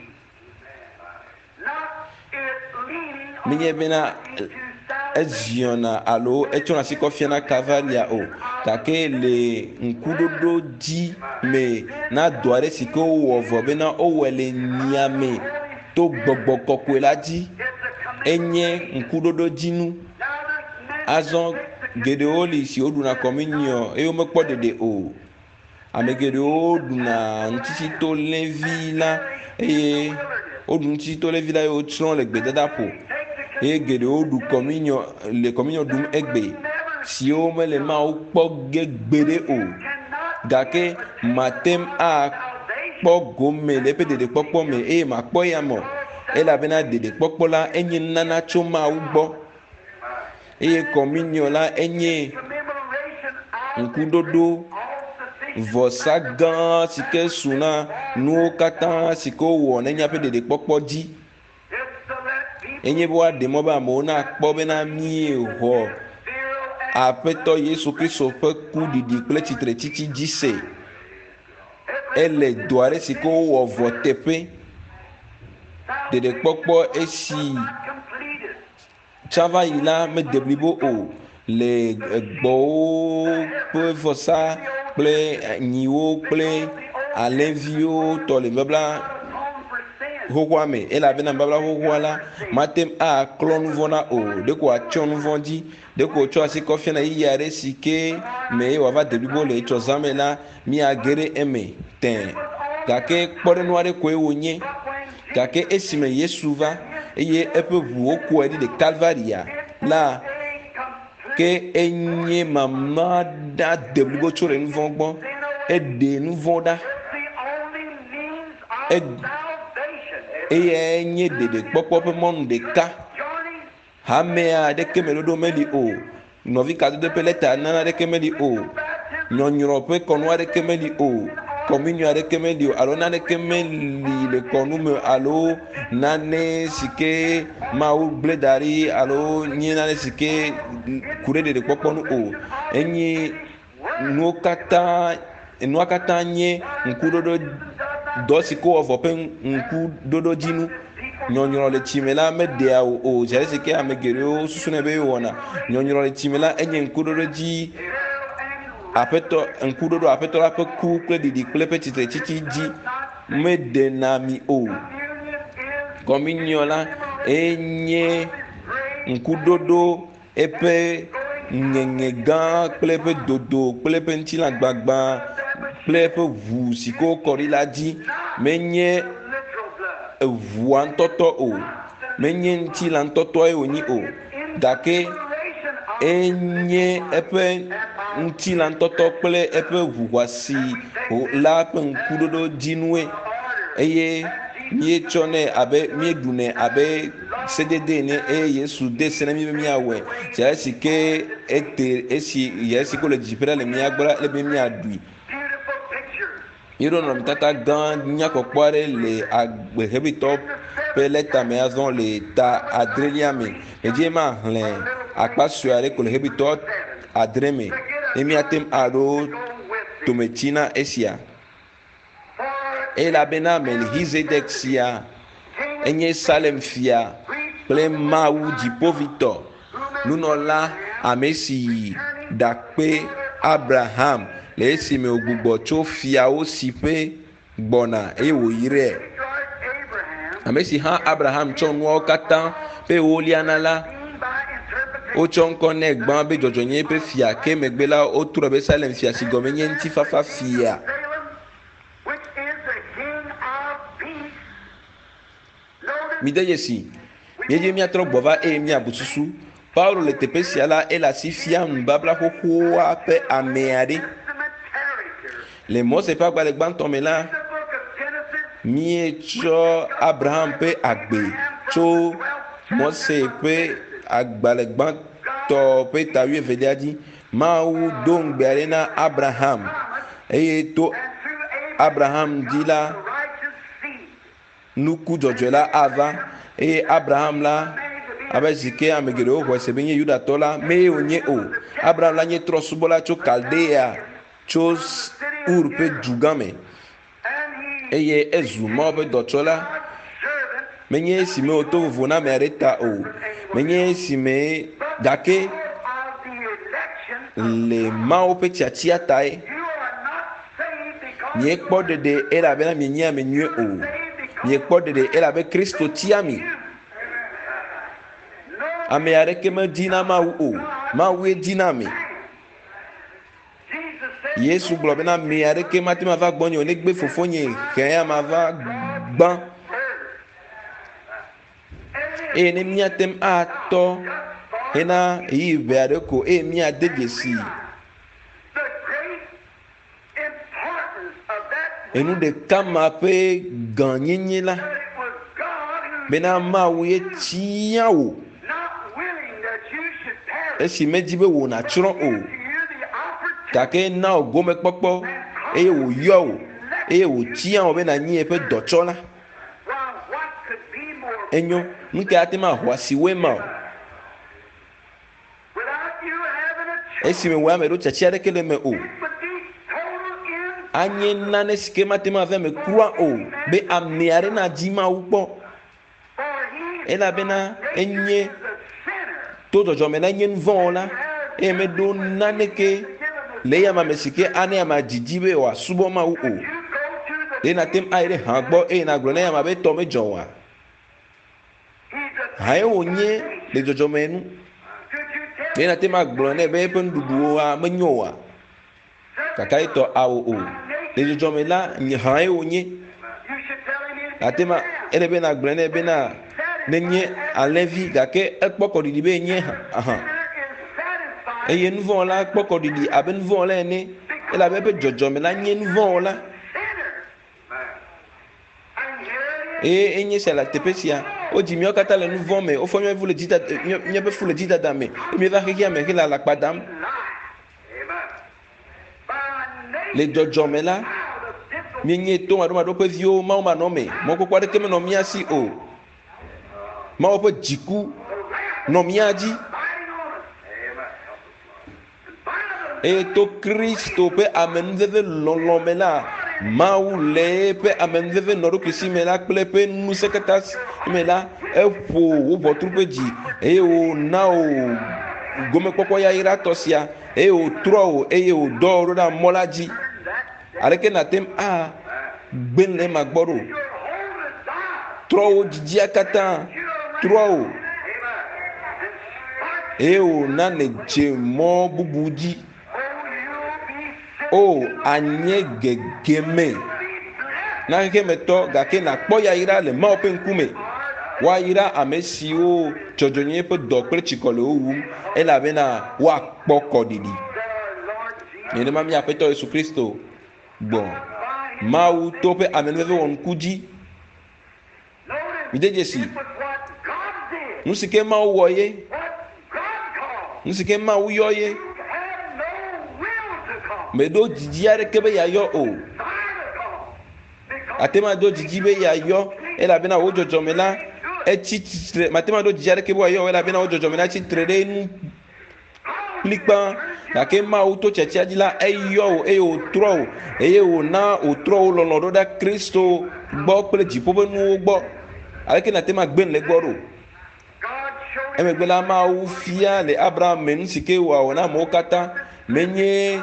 Menye bena eziɔna alo etsɔna asi kɔ fiana Kavaria o, gake le ŋkuɖoɖo dzi me na dɔ aɖe si ke wowɔ vɔ bena wowɔe le nia me to gbɔgbɔ kɔkɔe la dzi, enye ŋkuɖoɖo dzinu. Azɔ geɖewo li si woɖuna communion eye womekpɔ ɖeɖe o. Ame geɖewo ɖuna ŋutitsitolẽvi la eye woɖu ŋutitsitolẽvi la eye wotsrɔ̃ le gbedadaƒo eye geɖewo ɖu communion le communion ɖum egbe siwo mele Mawu kpɔ ge gbeɖe o, gake matem akpɔ gome le eƒe ɖeɖekpɔkpɔ me eye makpɔ ya mɔ elabena ɖeɖekpɔkpɔ la enye nana tso Mawu gbɔ eye communion la enye ŋkuɖoɖo vɔsa gã si ke su na nuwo katã si ke wowɔ ne míaƒe ɖeɖekpɔkpɔ dzi. Enye be woaɖe mɔ be amewo nakpɔ bena míexɔ Aƒetɔ Yesu Kristo ƒe kuɖiɖi kple tsitretsitsi dzi se. Ele dɔ aɖe si ke wowɔ vɔ teƒe. Ɖeɖekpɔkpɔ esi tsã va yi la mede blibo o le gbɔwo ƒe vɔsa kple nyiwo kple alẽviwo tɔ le babla xoxoa me elabena babla xoxoa la matem aklɔ nu vɔ na o, ɖeko atsyɔ nu vɔ dzi, ɖeko tsɔ asi kɔ fiana yiyi aɖe si ke me ye wòava de blibo le etsɔ zã me la míage ɖe eme tẽ, gake kpɔɖenu aɖe koe wònye, gake esime Yesu va eye eƒe ʋuwo kɔe ɖi le Calvaria la ke enye mama ɖa de blibo tso le nu vɔ gbɔ, eɖe nu vɔ ɖa eye enye ɖeɖekpɔkpɔ ƒe mɔnu ɖeka. Hamea ɖeke me ɖoɖo meli o, nɔvi kadodo ƒe leta nana ɖeke meli o, nyɔnyrɔ ƒe kɔnu aɖeke meli o, communion aɖeke meli o alo naneke meli le kɔnu me alo nane si ke Mawu gblẽ da ɖi alo nye nane si ke ku ɖe ɖeɖekpɔkpɔ nu o. Enye nuwo katã enua katã nye ŋkuɖoɖo dɔ si ke wɔ vɔ ƒe ŋkuɖoɖo dzinu. Nyɔnyrɔ le tsi me la meɖea o o zi aɖe si ke ame geɖewo susunɛ be wɔna. Nyɔnyrɔ le tsi me la enye ŋkuɖoɖo dzi aƒetɔ ŋkuɖoɖo aƒetɔ la ƒe ku kple ɖiɖi kple eƒe tsitretsitsi dzi meɖena mi o. Communion la enye ŋkuɖoɖo eƒe nyenye gã kple eƒe dodo kple eƒe ŋutilãgbagba kple eƒe ʋu si ke wokɔ ɖi la dzi menye eʋua ŋutɔtɔ o, menye ŋutilã ŋutɔtɔe wònyi o, gake enye eƒe ŋutilã ŋutɔtɔ kple eƒe ʋuʋuasi la ƒe ŋkuɖoɖo dzinue, eye míetsɔnɛ abe míeɖunɛ abe sedede ene, eye Yesu de se na mí be míawɔe sia esi ke ete esi ya esi ko le dziƒo ɖa le mía gbɔ la ele be míaɖui. Míeɖo nɔnɔmetata gã nyakpɔkpɔ aɖe le agbe Hebritɔwo ƒe leta me azɔ le ta adrelia me. Edie ma hlẽ akpa sue aɖe ko le Hebritɔwo adre me ne míate aɖo tometsi na esia. Elabena Melchizedek sia enye Salem fia kple Mawu dziƒoʋĩtɔ, nunɔla ame si ɖe akpe Abraham le esime wògbugbɔ tso fiawo si ƒe gbɔna eye wòyrɛ, ame si hã Abraham tsɔ nuawo katã ƒe ewolia na la, wotsɔ ŋkɔ nɛ gbã be dzɔdzɔ nye eƒe fia, ke megbe la wotrɔ be Salem fia si gɔme nye ŋutifafa fia. Mi de yesi míedze míatrɔ gbɔ va eye míabu susu. Paulo le teƒe sia la ele asi fiam nubabla xoxoa ƒe ame aɖe. Le Mose ƒe agbalẽ gbãtɔ me la, míetsɔ Abraham ƒe agbe tso Mose ƒe agbalẽ gbãtɔ ƒe ta wuievelia dzi. Mawu do ŋugbe aɖe na Abraham eye to Abraham dzi la, nuku dzɔdzɔe la ava, eye Abraham la abe si ke ame geɖewo xɔe se be nye Yudatɔ la, mee wònye o. Abraham la nye trɔsubɔla tso Kaldea, tso Ur ƒe du gã me, eye ezu Mawu ƒe dɔtsɔla. Menye esi me wòto vovo na ame aɖe ta o, menye esi me, gake le Mawu ƒe tiatia tae miekpɔ ɖeɖe elabena mienye ame nyuie o. Miekpɔ ɖeɖe elabe Kristo tia mi. Ame aɖeke medina Mawu o, Mawue dina mi. Yesu gblɔ bena ame aɖeke mate ma va gbɔnye o negbe fofonye xe ya mava gbã. Eye ne míatem atɔ hena yi ʋe aɖe ko eye míade dzesi enu ɖeka ma ƒe gãnyenye la, bena Mawu ye tia wò esi medzi be wò natsrɔ̃ o, gake na wò gomekpɔkpɔ eye wòyɔ wò eye wòtia wò be nànyi eƒe dɔtsɔla. Enyo nu ke ate ma ho asi woe ma o. Esime wò ame ɖo tsatsi aɖeke le me o, anye nane si ke mate ma ve me kura o be ame aɖe nadzi Mawu kpɔ, elabena enye to dzɔdzɔme la enye nu vɔ̃ la, eye meɖo naneke le eyama me si ke ane ama dzidzi be wòasubɔ Mawu o. Eye natem ayi ɖe hã gbɔ eye nagblɔ ne eyama be tɔ medzɔ oa. Hae wònye le dzɔdzɔme nu, eye natem agblɔ ne be eƒe nuɖuɖuwoa menyo oa, kaka etɔ awo o. Le dzɔdzɔme la hae wònye. Atema ele be nagblɔ ne bena nenye alẽvi gake ekpɔ kɔɖiɖi be nye hã, eye nu vɔ̃ la kpɔ kɔɖiɖi abe nu vɔ̃ la ene, elabe eƒe dzɔdzɔme la nye nu vɔ̃ la. Eye enye sia le teƒe sia, wodzi míawo katã le nu vɔ̃ me, wofɔ míaƒe fu le dzidada, míaƒe fu le dzidada me, míeva xexea me hele alakpa dam. Le dzɔdzɔme la, míenye to maɖomaɖo ƒe viwo, Mawu manɔme, mɔkpɔkpɔ aɖeke menɔ mía si o. Mawu ƒe dziku nɔ mía dzi. Eye to Kristo ƒe amenuveve lɔlɔ me la, Mawu le eƒe amenuveve nɔɖokui si me la kple eƒe ŋusẽ katã me la, eƒo wo ʋɔtru ƒe dzi eye wòna wo gomekpɔkpɔ yayratɔ sia, eye wòtrɔ wo eye wòdɔ wo ɖo ɖe mɔ la dzi. Aleke natem a gbe le ema gbɔ ɖo, trɔ wo dzidzia katã, trɔ wo eye wòna ne dze mɔ bubu dzi. O anye gegeme na keke me tɔ gake nakpɔ yayra le Mawu ƒe ŋkume. Woayra ame siwo dzɔdzɔnye ƒe dɔ kple tsikɔ le wo wum elabena woakpɔ kɔɖiɖi. Nenema mía Aƒetɔ Yesu Kristo gbɔ Mawu to ƒe amenuveve wɔnuku dzi. Mide dzesi nu si ke Mawu wɔ ye, nu si ke Mawu yɔ ye, meɖo dzidzi aɖeke be yeayɔ o. Ate ma do dzidzi be yeayɔ elabena wo dzɔdzɔme la etsi tsitre. Mate ma do dzidzi aɖeke be yeayɔ elabena wo dzɔdzɔme la tsitre ɖe nu kplikpã. Gake Mawu to tsetsia dzi la eyɔ o eye wòtrɔ o eye wòna wòtrɔ wo lɔlɔ ɖo ɖa Kristo gbɔ kple dziƒo ƒe nuwo gbɔ. Aleke nate ma gbe le gbɔ ɖo. Emegbe la Mawu fia le Abraham me nu si ke wòawɔ na amewo katã. Menye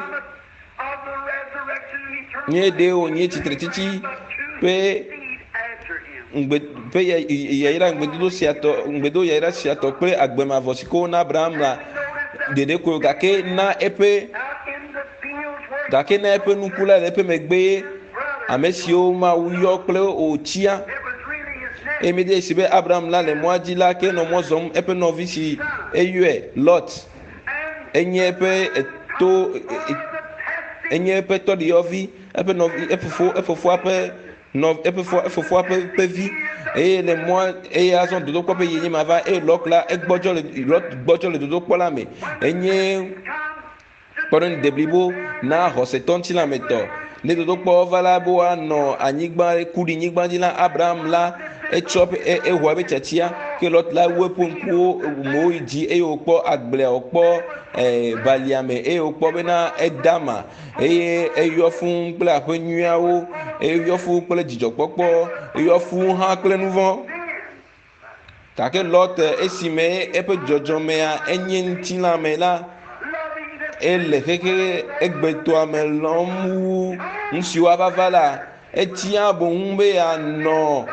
nye ɖe wònye tsitre titi ƒe ŋgbe ƒe yayra ŋgbedodo siatɔ ŋgbedo yayra siatɔ kple agbemavɔ si ke wona Abraham la ɖeɖe koe gake na eƒe gake na eƒe nuku la le eƒe megbe ame siwo Mawu yɔ kple wòtsia. Eye mi de esi be Abraham la le mɔa dzi la ke nɔ mɔ zɔm eƒe nɔvi si eyɔe Lot enye eƒe eto enye eƒe tɔɖiyɔvi eƒe nɔvi efofo efofoa ƒe nɔ efofoa efofoa ƒe ƒe vi eye le mɔa eye azɔ dodokpɔ ƒe yeye ma va eye Lot la egbɔdzɔ le Lot gbɔdzɔ le dodokpɔ la me enye kpɔɖeŋu deblibo na xɔsetɔ ŋutilametɔ. Ne dodokpɔ va la be woanɔ anyigba kuɖinyigba dzi la Abraham la etsɔ ehɔ eƒe tsatia ke Lot la wu eƒe ŋkuwo mo yi dzi eye wòkpɔ agblea wòkpɔ ɛɛ baliame eye wòkpɔ bena edama eye eyɔ fũu kple aƒe nyuiawo eyɔ fũu kple dzidzɔkpɔkpɔ eyɔ fũu hã kple nuvɔ. Gake Lot esime eƒe dzɔdzɔmea enye ŋutilãme la ele xexe egbetɔa me lɔm wu nu siwo ava va la etia boŋ be yeanɔ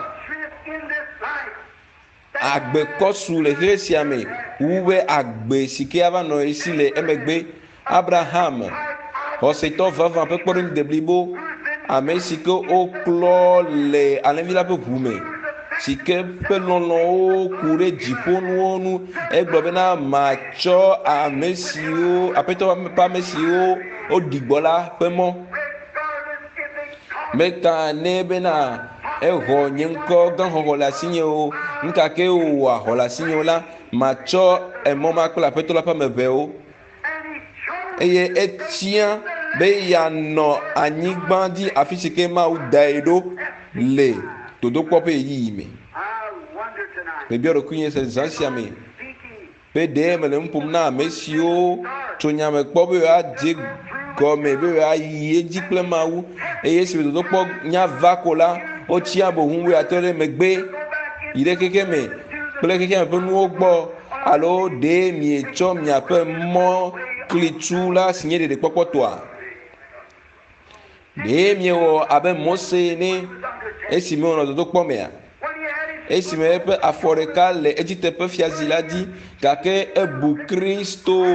agbe kɔsu le xexe sia me wu be agbe si ke ava nɔ esi le emegbe. Abraham xɔsetɔ vavã ƒe kpɔɖeŋu deblibo ame si ke woklɔ le alẽvi la ƒe ʋu me si ke ƒe lɔlɔ̃wo ku ɖe dziƒonuwo nu. Egblɔ bena matsɔ ame siwo Aƒetɔ ƒe ame siwo woɖi gbɔ la ƒe mɔ. Meka ne bena exɔ nye ŋkɔ gãxɔxɔ le asinye o nukake wòwɔ axɔ le asinye o la matsɔ emɔ ma kple Aƒetɔ la ƒe ame ʋewo. Eye etia be yeanɔ anyigba dzi afi si ke Mawu dae ɖo le dodokpɔ ƒe yiyi me. Mebia ɖokui nye se zã sia me be ɖe mele nu ƒom na ame siwo tso nyame kpɔ be yewoadze gɔme be yewoayi edzi kple Mawu eye esi dodokpɔ nya va ko la wotsia boŋu be yeatɔ ɖe megbe yi ɖe keke me kple keke me ƒe nuwo gbɔ alo ɖe mietsɔ miaƒe mɔ klitu la si nye ɖeɖekpɔkpɔ tɔa. Ɖe miewɔ abe Mose ne esime wònɔ dodokpɔ mea esime eƒe afɔ ɖeka le Egipte ƒe fiazi la dzi gake ebu Kristo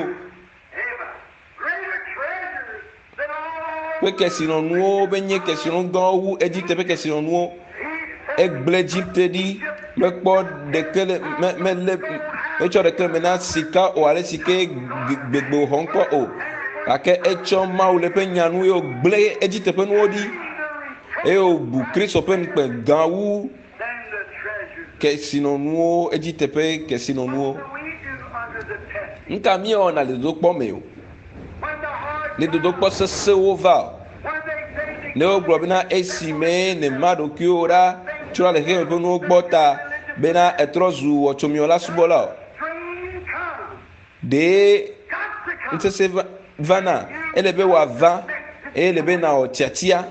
ƒe kesinɔnuwo be nye kesinɔnu gãwo wu Egipte ƒe kesinɔnuwo. Egblẽ Egipte ɖi mekpɔ ɖeke le mele metsɔ ɖeke me na sika o ale si ke gbegbe xɔ ŋkɔ o gake etsɔ Mawu le ƒe nyanu eye wògblẽ Egipte ƒe nuwo ɖi eye wòbu Kristo ƒe nukpe gã wu kesinɔnuwo Egipte ƒe kesinɔnuwo. Nuka míewɔna le dodokpɔ me o? Le dodokpɔ sesẽwo va o. Ne wogblɔ bena esime ne ma ɖokuiwo ɖa tso le xexe ƒe nuwo gbɔ ta bena etrɔ zu wɔtsomiwɔla subɔla o. Ɖe ŋusese vana ele be wòava eye le be nawɔ tiatia.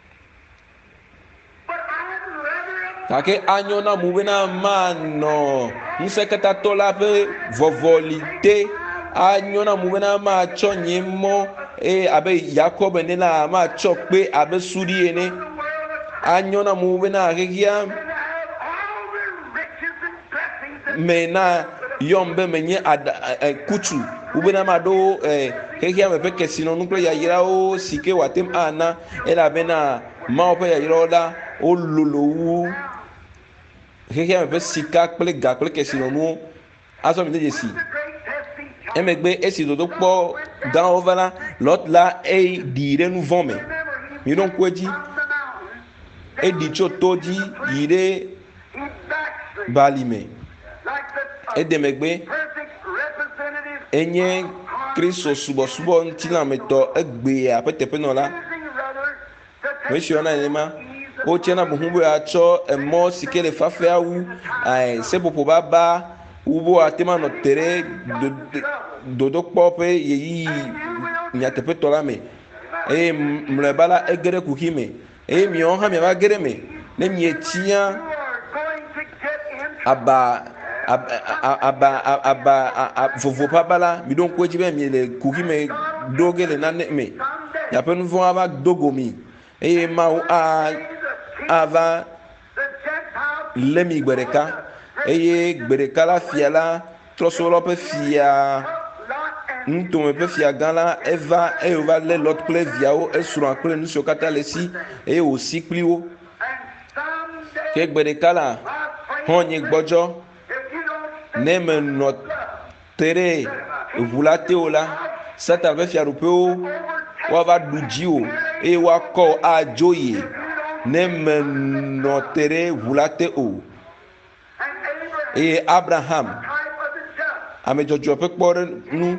Gake anyo na mu bena manɔ ŋusẽkatãtɔ la ƒe vɔvɔli te. Anyo na mu bena matsɔ nye mɔ eye abe Yakob ene la matsɔ kpe abe suɖi ene. Anyo na mu bena xexea me na yɔm bɛ mɛ nye ada ɛ kutu wobena ma do ɛ xexea me ƒe kesinɔnu kple yayrawo si ke wòate ŋu ana elabena Mawu ƒe yayrawo la wo lolo wu xexea me ƒe sika kple ga kple kesinɔnuwo. Azɔ mi de dzesi emegbe esi dodo kpɔ gãwo va la Lɔt la eɖi ɖe nu vɔ me. Mi ɖo ŋku edzi eɖi tso to dzi yi ɖe balime. Ede megbe enye Kristo subɔsubɔ ŋutilãmetɔ egbea ƒe teƒenɔla. Mesiɔ na nenema wotia na bohun be atsɔ emɔ si ke le fafia wu ɛɛ seƒoƒo baba wu be woate ma nɔ te ɖe dodokpɔ ƒe yeyi nyateƒetɔ la me eye mlɔeba la ege ɖe kuxi me eye miawo hã miava ge ɖe me ne mietia aba aba aba aba vovo ƒe aba la mi ɖo ŋku edzi be mi le kuxi me ɖo ge le nane me miaƒe nu vɔ̃ ava do go mi eye Mawu ava lé mi gbe ɖeka eye gbe ɖeka la fia la trɔsrɔ̃ ƒe fia nutome ƒe fia gã la eva eye wòva lé Lɔt kple viawo esrɔ̃a kple nu siwo katã le esi eye wòsi kpli wo. Ke gbe ɖeka la hɔ̃ nye gbɔdzɔ ne menɔ te ɖe eʋu la te o la Satan ƒe fiaɖuƒewo woava ɖu dziwò eye woakɔ wò adzo yi ne menɔ te ɖe ʋu la te o. Eye Abraham ame dzɔdzɔ ƒe kpɔɖeŋu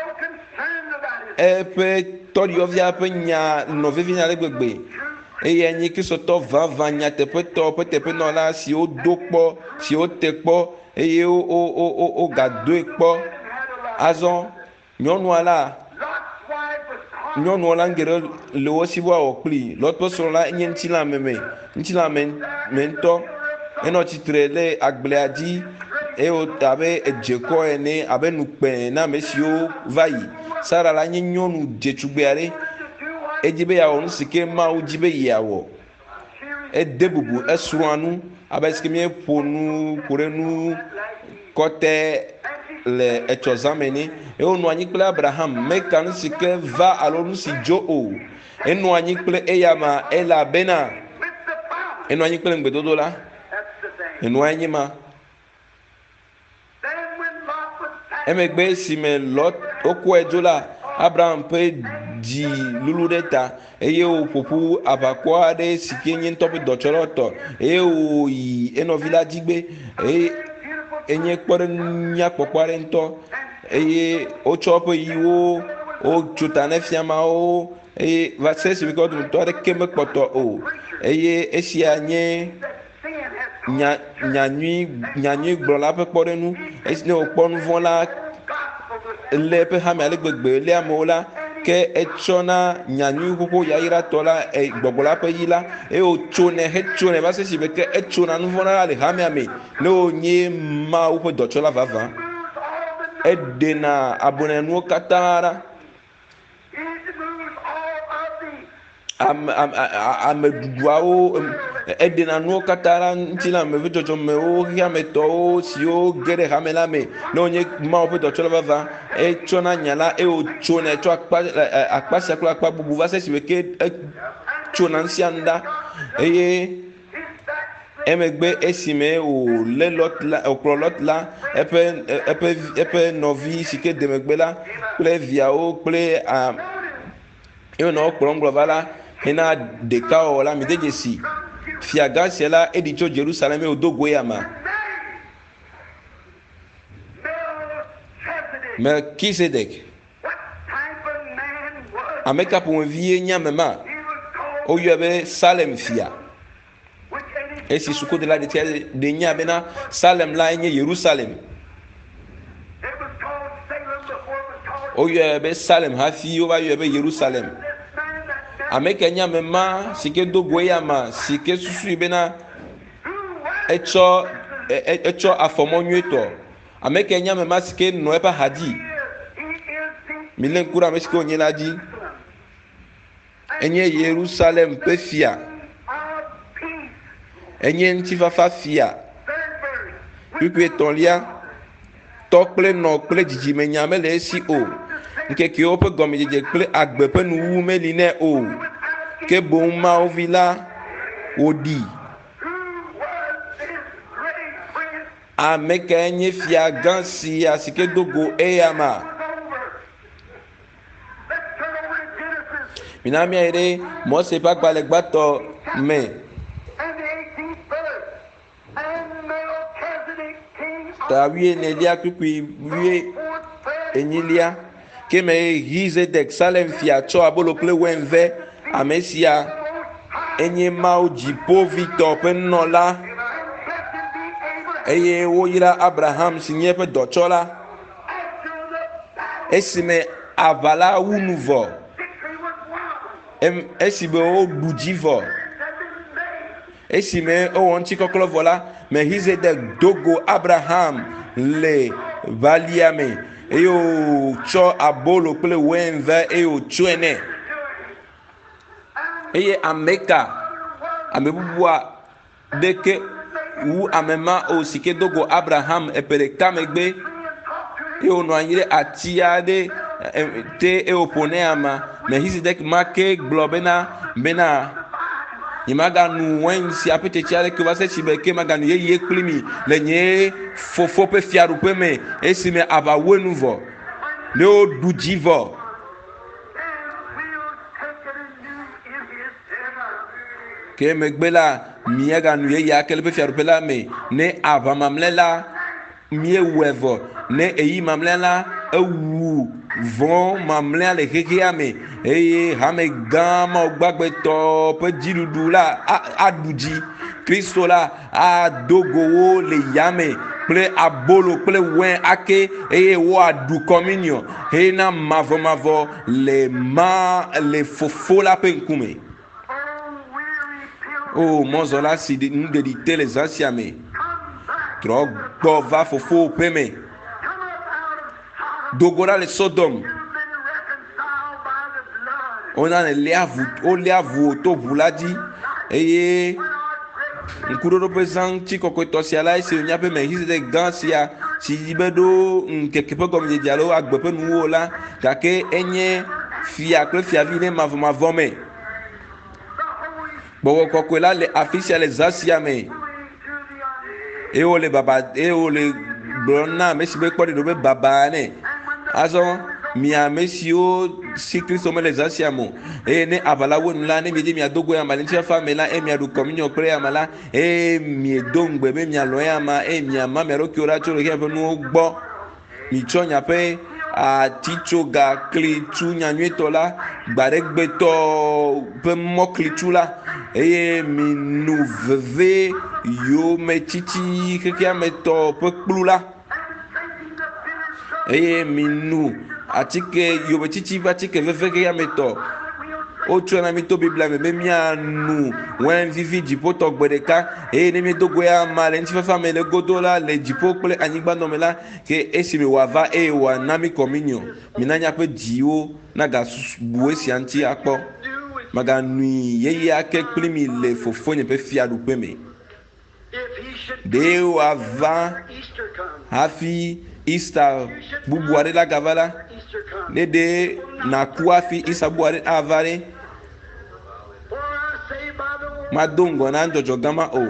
eƒe tɔɖiɔvia ƒe nya nɔ vevie ale gbegbe eye enye kristotɔ vavã nyateƒetɔ ƒe teƒenɔla siwo do kpɔ siwo te kpɔ eye wo wo wo wo gadoe kpɔ. Azɔ nyɔnua la nyɔnua la ŋgeɖe le wo si be wòawɔ kpli. Lɔt ƒe srɔ̃ la enye ŋutilãmeme ŋutilãmetɔ enɔ tsitre le agblea dzi eye wòte abe edze kɔ ene abe nukpɛ na ame siwo va yi. Sara la nye nyɔnu dzetugbe aɖe edzi be yeawɔ nu si ke Mawu dzi be yeawɔ. Ede bubu esrɔ̃a nu abe si ke míeƒo nu ƒo ɖe nu kɔtɛ le etsɔzã me ne. Eye wonɔ anyi kple Abraham meka nu si ke va alo nu si dzo o. Enɔ anyi kple eyama elabena enɔ anyi kple ŋugbedodo la. Enua nye ma. Emegbe esime Lɔt wokɔe dzo la Abraham ƒe dzi lulu ɖe ta eye wòƒoƒu aʋakɔ aɖe si ke nye ŋutɔ ƒe dɔtsɔlɔtɔ eye wòyi enɔvi la dzi gbe eye enye kpɔɖeŋu nyakpɔkpɔ aɖe ŋutɔ eye wotsɔ eƒe yiwo wotso ta ne fiamawo eye va se esime ke wo dometɔ aɖeke mekpɔtɔ o eye esia nye nya nyanyui nyanyui gblɔla ƒe kpɔɖeŋu esi ne wòkpɔ nu vɔ̃ la lé eƒe hame ale gbegbe lé amewo la ke etsɔna nyanyui xoxo yayratɔ la gbɔgbɔ la ƒe yi la eye wòtsonɛ hetsonɛ va se esime ke etsona nu vɔ̃ la le hamea me ne wònye Mawu ƒe dɔtsɔla vavã. Eɖena abɔnenuwo katã ɖa. Ame ame ɖuɖuawo eɖena nuwo katã ɖa ŋutilãme ƒe dzɔdzɔmewo xexeametɔwo siwo ge ɖe hame la me ne wònye Mawu ƒe dɔtsɔla vavã etsɔna nya la eye wòtsonɛ tso akpa akpa sia kple akpa bubu va se esime ke etsona nu sia nu ɖa eye emegbe esime wòlé Lɔt la wòkplɔ Lɔt la eƒe eƒe eƒe nɔvi si ke de megbe la kple viawo kple am eye wònɔ wokplɔm gblɔ va la hena ɖekawɔwɔ la mi de dzesi fia gã sia la eɖi tso Jerusalem eye wòdo goe ama. Melkizedek ame ka ƒomevie nye ame ma woyɔe be Salem fia. Esi sukudola de tia de nya bena Salem la enye Yerusalem. Woyɔe be Salem hafi wova yɔe be Yerusalem. Ame ke nye ame ma si ke do goe ama si ke susui bena etsɔ etsɔ afɔmɔ nyuietɔ. Ame ke nye ame ma si ke nɔ eƒe axadzi. Mi lé ŋku ɖe ame si ke wònye la dzi. Enye Yerusalem ƒe fia. Enye ŋutifafa fia. Kpikpi etɔ̃lia tɔ kple nɔ kple dzidzimenya mele esi o nkeke woƒe gɔmedzedze kple agbe ƒe nuwu meli nɛ o ke boŋ Mawu vi la wòɖi ame kae nye fia gã si asike dogo eya ma. Mina mia yi ɖe Mose ƒe agbalẽ gbãtɔ me ta wuienelia kpukpui wuie enyilia ke me Hizedek Salem fia tsɔ abolo kple wɛnvɛ ame sia enye Mawu dziƒovitɔ ƒe nunɔla eye woyra Abraham si nye eƒe dɔtsɔla esime aʋala wu nu vɔ esime woɖu dzi vɔ esime ewɔ ŋutikɔklɔ vɔ la Melchizedek dogo Abraham le valia me eye wòtsɔ abolo kple wɛnvɛ eye wòtsɔe nɛ eye ameka ame bubua ɖeke wu ame ma o si ke dogo Abraham eƒe ɖeka megbe eye wònɔ anyi ɖe ati aɖe te eye wòƒo nɛ ama. Melchizedek ma ke gblɔ bena bena nyemaganu wɛn sia ƒe tsetse aɖeke va se esime ke maganu yeye kpli mi le nye fofo ƒe fiaɖuƒe me esime aʋa woe nu vɔ ne woɖu dzi vɔ. Ke megbe la miaganu yeye ake le ƒe fiaɖuƒe la me ne aʋa mamlɛ la miewɔe vɔ ne eyi mamlɛ la ewu vɔ mamlɛ le xexea me eye hame gã ma gbagbetɔ ƒe dziɖuɖu la aɖu dzi Kristo la adogo wo le yame kple abolo kple wɛn ake eye woaɖu communion hena mavɔmavɔ le ma le fofo la ƒe ŋkume. O mɔzɔla si nuɖeɖi te le zã sia me trɔ gbɔ va fofo ƒe me dogo ɖa le Sodom wona le lia ʋu wolia ʋu to ʋu la dzi eye ŋkuɖoɖo ƒe zã ŋuti kɔkɔetɔ sia la esi wònya ƒe Melchizedek gã sia si di be ɖo ŋkeke ƒe gɔmedzedze alo agbe ƒe nuwo la gake enye fia kple fiavi ne mavɔmavɔ me. Gbɔgbɔ kɔkɔe la le afi sia le zã sia me eye wòle baba eye wòle gblɔm na ame si be kpɔ ɖi ɖo be baba ne azɔ mi ame siwo si Kristo me le zã sia me eye ne aʋala wo nu la ne miedi miadogo ya ma le ŋutifafa me la eye miaɖu communion kple ya ma la eye miedo ŋugbe be mialɔ ya ma eye miama mia ɖokuiwo ɖa tso ɖe ƒe nuwo gbɔ mitsɔ nyaƒe atitsoga klitsu nyanyuietɔ la gbaɖegbetɔ ƒe mɔklitsu la eye minu veve yiwo me tsitsi xexea me tɔ ƒe kplu la eye minu atike yiwo me tsitsi ƒe atike veve xexea me tɔ wotsɔe na mi to Biblia me be mianu wɛn vivi dziƒotɔ gbe ɖeka eye ne miedogo ya ma le ŋutifafa me le godo la le dziƒo kple anyigba nɔme la ke esime wòava eye wòana mi communion mina miaƒe dziwo nagabu esia ŋuti akpɔ maganui yeye ake kpli mi le fofonye ƒe fiaɖuƒe me ɖe wòava hafi Easter bubu aɖe la gava la ne ɖe naku hafi Easter bubu aɖe ava ɖe mado ŋgɔ na dzɔdzɔ gama o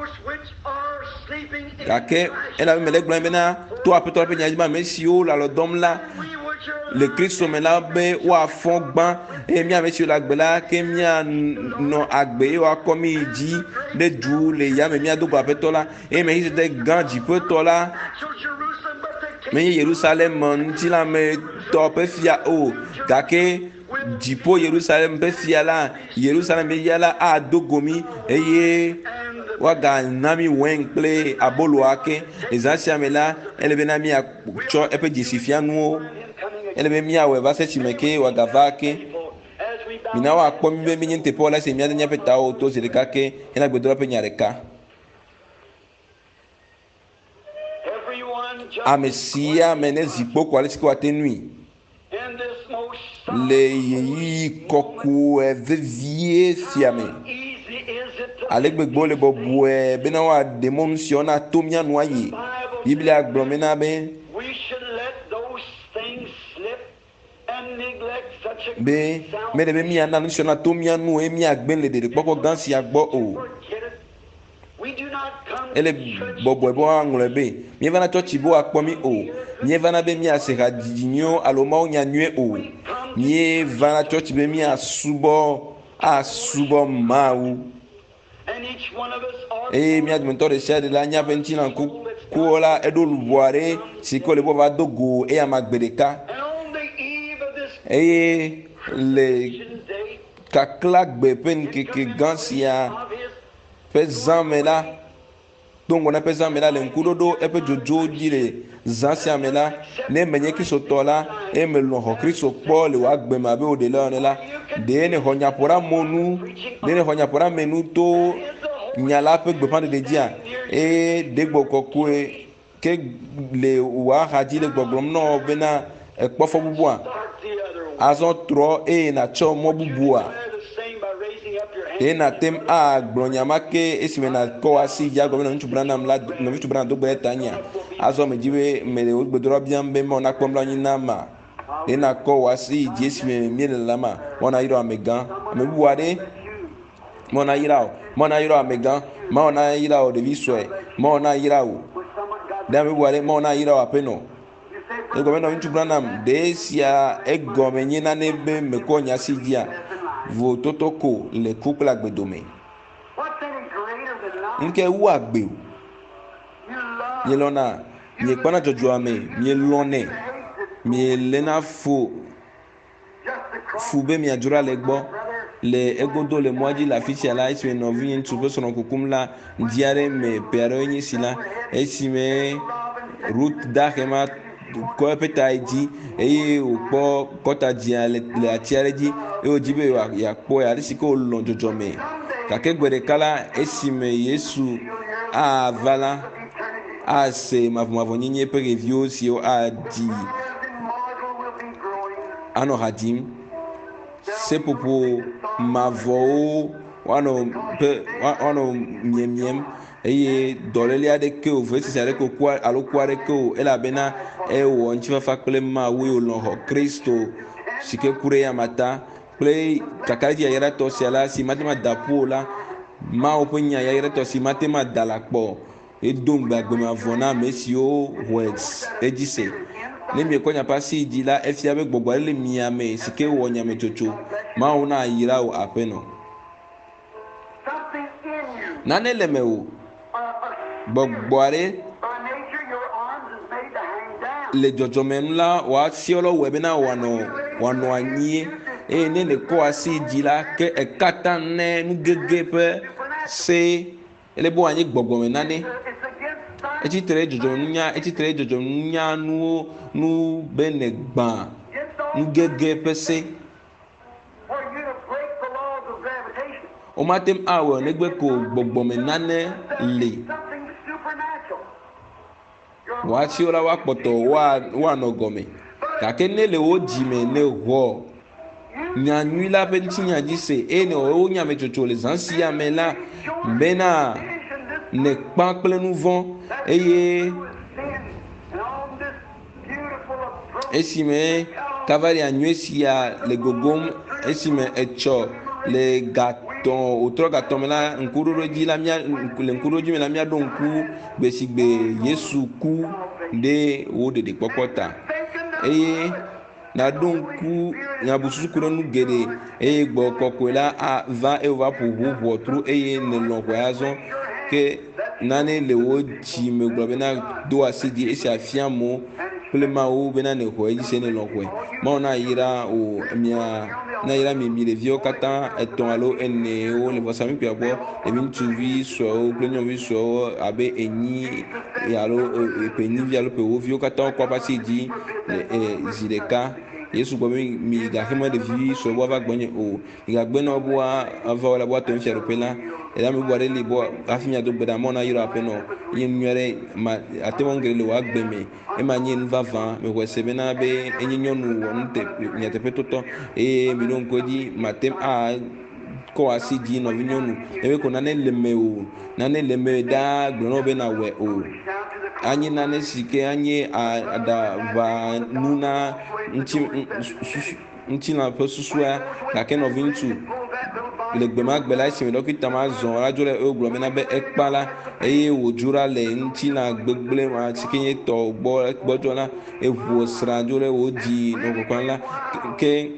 gake elabe mele gblɔm bena to aƒetɔ la ƒe nyadzima ame siwo le alɔ dɔm la le Kristo me la be woafɔ gbã eye mía ame siwo le agbe la ke míanɔ agbe eye woakɔ mi dzi ɖe du le yame míadogo aƒetɔ la eye Melchizedek gã dziƒotɔ la menye Yerusalem ŋutilãmetɔ ƒe fia o gake dziƒo Yerusalem ƒe fia la Yerusalem ya la adogo mi eye woagana mi wɛn kple abolo ake le zã sia me la ele bena miatsɔ eƒe dzesifianuwo ele be miawɔe va se esime ke wòagava ake mina woakpɔ mi be menye nuteƒe wɔla esi míade míaƒe tawo to zi ɖeka ke hena gbedoɖa ƒe nya ɖeka. Ame sia ame ne zikpo ko ale si ke wòate nui le yeyi kɔkɔe vevie sia me ale gbegbe le bɔbɔe bena woaɖe mɔnu sia na to mía nua yi Biblia gblɔ me na be be me de be mia na nso na to mia nu e mia gben le de poko gan si agbo o ele bobo bo angle be mi va na church bo akpo mi o mi va na be mi asera dinyo alo ma onya nwe o mi va na church be mi asubo asubo mawu e mi admentor de shade la nya bentina ku kuola edolu boare sikole bo va dogo e amagbedeka e le kaklak be pen ke ke gansia pezamela donc on appelle ça mela le nkudodo epe jojo dire zansia mela ne menye kisotola e melo ho kristo po le wa gbe ma be o de la ne la de ne honya pora monu de ne honya pora menu to nyala pe gbe pande de dia e de gboko ko ke le wa haji le gbogbom no be na e pofo bubua azo tro e na cho mo bubua e na tem a glonyama ke esime na ko asi ya go na ntu brana mla no ntu brana do gbe tanya azo me jiwe me le gbedoro bia mbe mo na kpom la nyina ma e na ko asi ji esime mi le lama mo na yiro amegan me buade mo na yira mo na yiro amegan mo na yira o de viswe mo na yira o da me buade mo na yira apeno e go me no ntu brana de sia e go me nyina ne be me ko nya si dia vo totoko le couple agbedome nke wu agbe ye lona ye pana jojo ame ye lone ye lena fo fube mi ajura le gbo le egodo le moji la fichi ala isi no vin tu be sono kukum la diare me pero yin sila esime route d'Akema ko peta iji eye opo kota ji le le atiare ji e ojibe ya po ya risiko lon jojo me kake gbere kala esime Yesu a vala a se mavmavo nyinye pe review si o a di ano hadim se popo mavo wano pe wano miem miem eye dɔlɛli aɖe ke o vesi aɖe ko kua alo kua aɖe ke o elabena ewɔ ŋutifafa kple mawoe o lɔn xɔ kristo si ke ku ɖe yamata kple kakaɖi yayratɔ sia la si mate ma da ƒo o la mawo ƒe nya yayratɔ si mate ma da la kpɔ edo ŋgbe agbemavɔ na ame siwo wɔe edzi se ne mi kɔ nyapa si dzi la efia be gbɔgbɔ aɖe le mia me si ke wɔ nyametsotso mawo na yira o aƒenɔ nane le me o gbɔgbɔ aɖe le dzɔdzɔmenu la wòa siɔlɔ wɔe bena wòanɔ wòanɔ anyi eye ne le kɔ asi dzi la ke ekata ne nugege ƒe se ele be wòanyi gbɔgbɔme nane etsitre dzɔdzɔnunya etsitre dzɔdzɔnunya nuwo nu be ne gbã nugege ƒe se o ma tem awɔ negbe ko gbɔgbɔme nane le wòa tsi la wòa kpɔtɔ wòa wòanɔ gɔme gake ne le wo dzime ne wɔ nyanyui la ƒe ŋutinya dzi se eye ne wo nyametsotso le zã sia me la bena ne kpa kple nu vɔ̃ eye esime kavari anyue sia le gogom esime etsɔ le gatɔ wotrɔ gatɔ me la ŋkuɖoɖo dzi la mia le ŋkuɖoɖo dzi me la mia ɖo ŋku gbesigbe Yesu ku ɖe wo ɖeɖe kpɔkpɔ ta eye na ɖo ŋku nyabususu ku ɖe nu geɖe eye gbɔ kɔkɔe la ava eye wova ƒoʋu ʋɔtru eye ne lɔ̃xɔa zɔ ke nane le wo dzi me gblɔ bena do asi dzi esi afia mo kple mawo bena ne xɔ edzi se ne lɔ̃xɔe mawo na yira o mia na yira mi mi ɖeviwo katã etɔ̃ alo enewo le vɔsamikpuia gbɔ ɖevi ŋutsuvi suewo kple nyɔnuvi suewo abe enyi alo ƒe enyivi alo ƒe ewoviwo katã wokɔ ƒe asi dzi le zi ɖeka Yesu gblɔ be mi gaheme ɖevi suewo va gbɔnye o migagbe na wo be woava wo la be woatɔ nufiaɖoƒe la ela me bu aɖe li bo hafi miado gbe ɖa mɔ na yira aƒenɔ nye nu aɖe ma ate ŋu geɖe le wòa gbe me ema nye nu vavã me xɔ se bena be enye nyɔnu wɔ nute nyateƒe tɔtɔ eye mi ɖo ŋku edzi mate a kɔ asi dzi nɔvi nyɔnu ebe ko nane le me o nane le me ɖaa gblɔ na wo bena wɔe o anyi nane si ke anyi aɖaʋa nu na ŋuti ŋuti la ƒe susua gake nɔvi ŋutsu le gbemagbe la esime dɔkita ma zɔ la dzo le egblɔ bena be ekpa la eye wòdzo la le ŋuti la gbegble ma si ke nye tɔ gbɔ gbɔdzɔ la eʋu sra dzo le wò dzi nɔ kpɔkpɔm la ke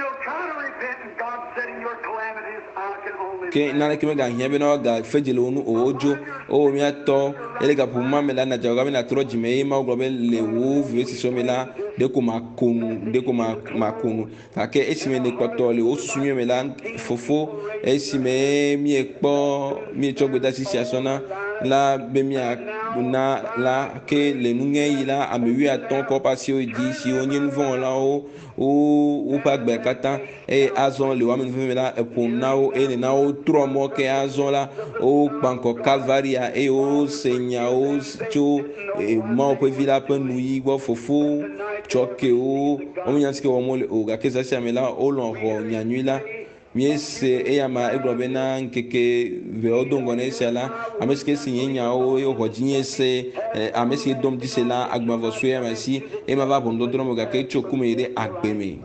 ke nane ke me ga hiã bena ga fedze le wo nu o wodzo o miatɔ ele gaƒo ma me la nadza ga be natrɔ dzime eye ma gblɔ be le wo viwo sisɔ me la de ko ma konu de ko ma ma konu gake esime le kpɔtɔ le wo susu nyuie me la fofo esime miekpɔ mietsɔ gbedasi sia sɔna la be mia na la ke le nuŋe yi la ame wuiatɔ̃ kɔ ƒe asiwo dzi siwo nye nuvɔ̃lawo wo woƒe agbe katã eye azɔ le wo ame nuve me la eƒo na wo eye nena wo trɔ mɔ ke azɔ la wo kpa ŋkɔ Calvaria eye wose nyawo tso Mawu ƒe vi la ƒe nuyi gbɔ fofo tsɔ ke wo womenya si ke wɔm wole o gake zasia me la wolɔ xɔ nyanyui la miese eya ma egblɔ bena ŋkeke vewo do ŋgɔ ne esia la ame si ke si nye nyawo eye xɔ dzi nye se ame si ke dɔm dzi se la agbavɔ sue ame si eye ma va ʋɔnudɔdrɔ̃ me gake tso kume yi ɖe agbe me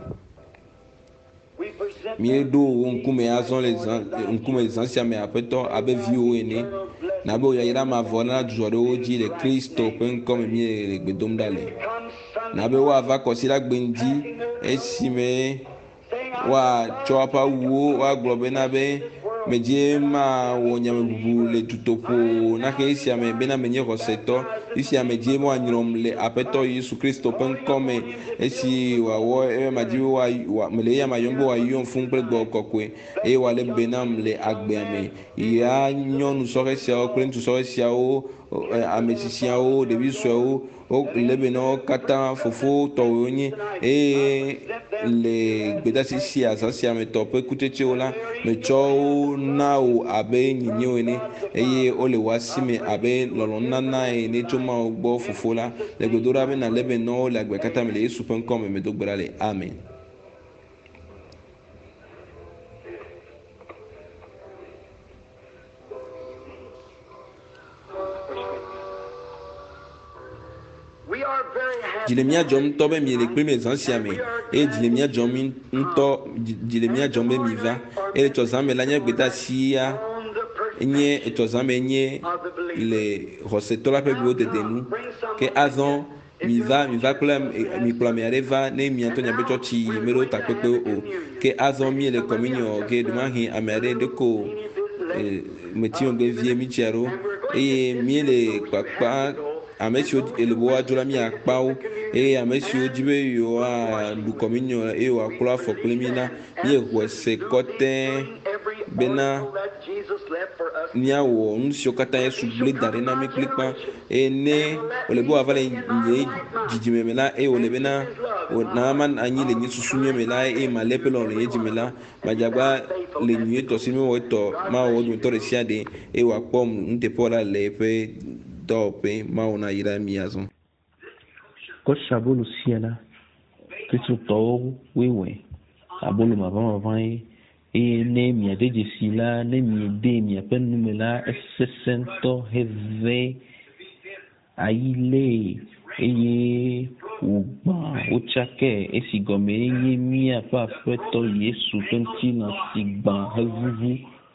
mieɖo wo ŋkume azɔ le zã ŋkume zã sia me aƒetɔ abe viwo ene na be yayra ma vɔ na dzɔ ɖe wo dzi le Kristo ƒe ŋkɔ me mie le gbe dom ɖa le na be woava kɔsi la gbe ŋdi esime woatsɔ woƒe awuwo woagblɔ bena be medie ma wɔ nyameʋuʋu le dutoƒo nake esia me bena menye xɔsetɔ esia medie ma wanyrɔm le aƒetɔ Yesu Kristo ƒe ŋkɔ me esi wòawɔ eye madzi be mele eya ma yɔm be wòayɔm fũu kple gbɔgbɔ kɔkɔe eye wòale be nam le agbea me ya nyɔnu sɔhɛ siawo kple ŋutsu sɔhɛ siawo ame tsitsiawo ɖevi suewo wole be na wo katã fofo tɔwo wonye eye le gbedasi sia zã sia me tɔ ƒe kutsetsewo la metsɔ wo na wo abe nyinyewo ene eye wole wo asi me abe lɔlɔ̃nunana ene tso Mawu gbɔ fofo la le gbedoɖa be nale be nɔwo le agbe katã me le Yesu ƒe ŋkɔ me medo gbe ɖa le amen. Dzi le mía dzɔm ŋutɔ be mi le kpli me zã sia me eye dzi le mía dzɔm ŋutɔ dzi le mía dzɔm be mi va eye etsɔ zã me la nye gbedasia nye etsɔ zã me nye le xɔsetɔ la ƒe viwo dede nu ke azɔ mi va mi va kple mi kplɔ ame aɖe va ne miatɔ nyagbetsɔtsi me ɖo takpekpe o ke azɔ mi le kɔminyo ke ɖomahi ame aɖe ɖe ko metio be vie mi tsia ɖo eye mi le kpakpa ame siwo le wo adzo la miakpawo eye ame siwo dzi be yewoa ɖu kɔminyo eye woakplɔ afɔ kple mi la miexɔe se kɔtɛɛ bena miawɔ nu siwo katã Yesu gblẽ da ɖe na mi kplikpa eye ne wòle be wòava le nye dzidzime me la eye wòle bena wòna ma anyi le nye susu nyuie me la eye malé ƒe lɔlɔ̃ le nye dzime la madzagba le nyuietɔ si mewɔ etɔ mawɔ dometɔ ɖe sia ɖe eye wòakpɔ nuteƒe la le eƒe dɔwɔƒe Mawu na yi ɖe mi azɔ. Kɔsi abolo sia la kristotɔwo wewɔe abolo mavamava ye eye ne miaɖe dzesi la ne miede miaƒe nume la esesẽ ŋutɔ heve ayile eye wògbã wotsake esi gɔme nye miaƒe aƒetɔ Yesu ƒe ŋutilã si gbã hevuvu.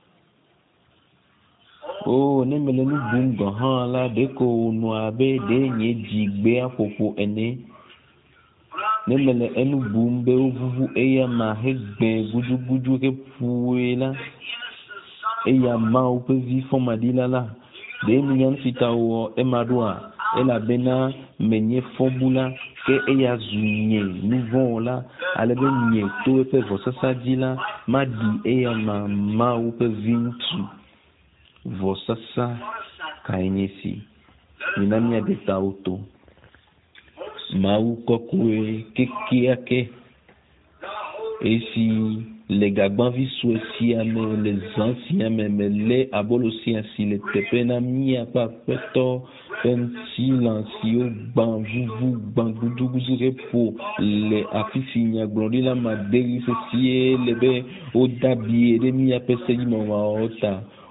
O ne mele nu bum gɔ hã la ɖeko wònɔ abe ɖe nye dzigbea ƒoƒo ene. Ne mele enu bum be wovuvu eya ma hegbẽ gudugudu ke ƒue la eya Mawu ƒe vi fɔmaɖila la ɖe minya nu si ta wɔ ema ɖoa elabena menye fɔbula ke eya zu nye nuvɔ̃wɔla alebe nye to eƒe vɔsasa dzi la maɖi eya ma Mawu ƒe vi ŋutsu. Vɔsasa kae nye si mina miaɖe tawo to Mawu kɔkɔe kekeake esi le gagbãvi sue sia me le zã sia me mele abolo sia si le teƒe na miaƒe aƒetɔ ƒe ŋutilã siwo gbã vuvu gbã gudugudu ke ƒo le afi si nyagblɔɖila Maɖeɣi sesie le be woda abie ɖe miaƒe senyimɔmɔawo ta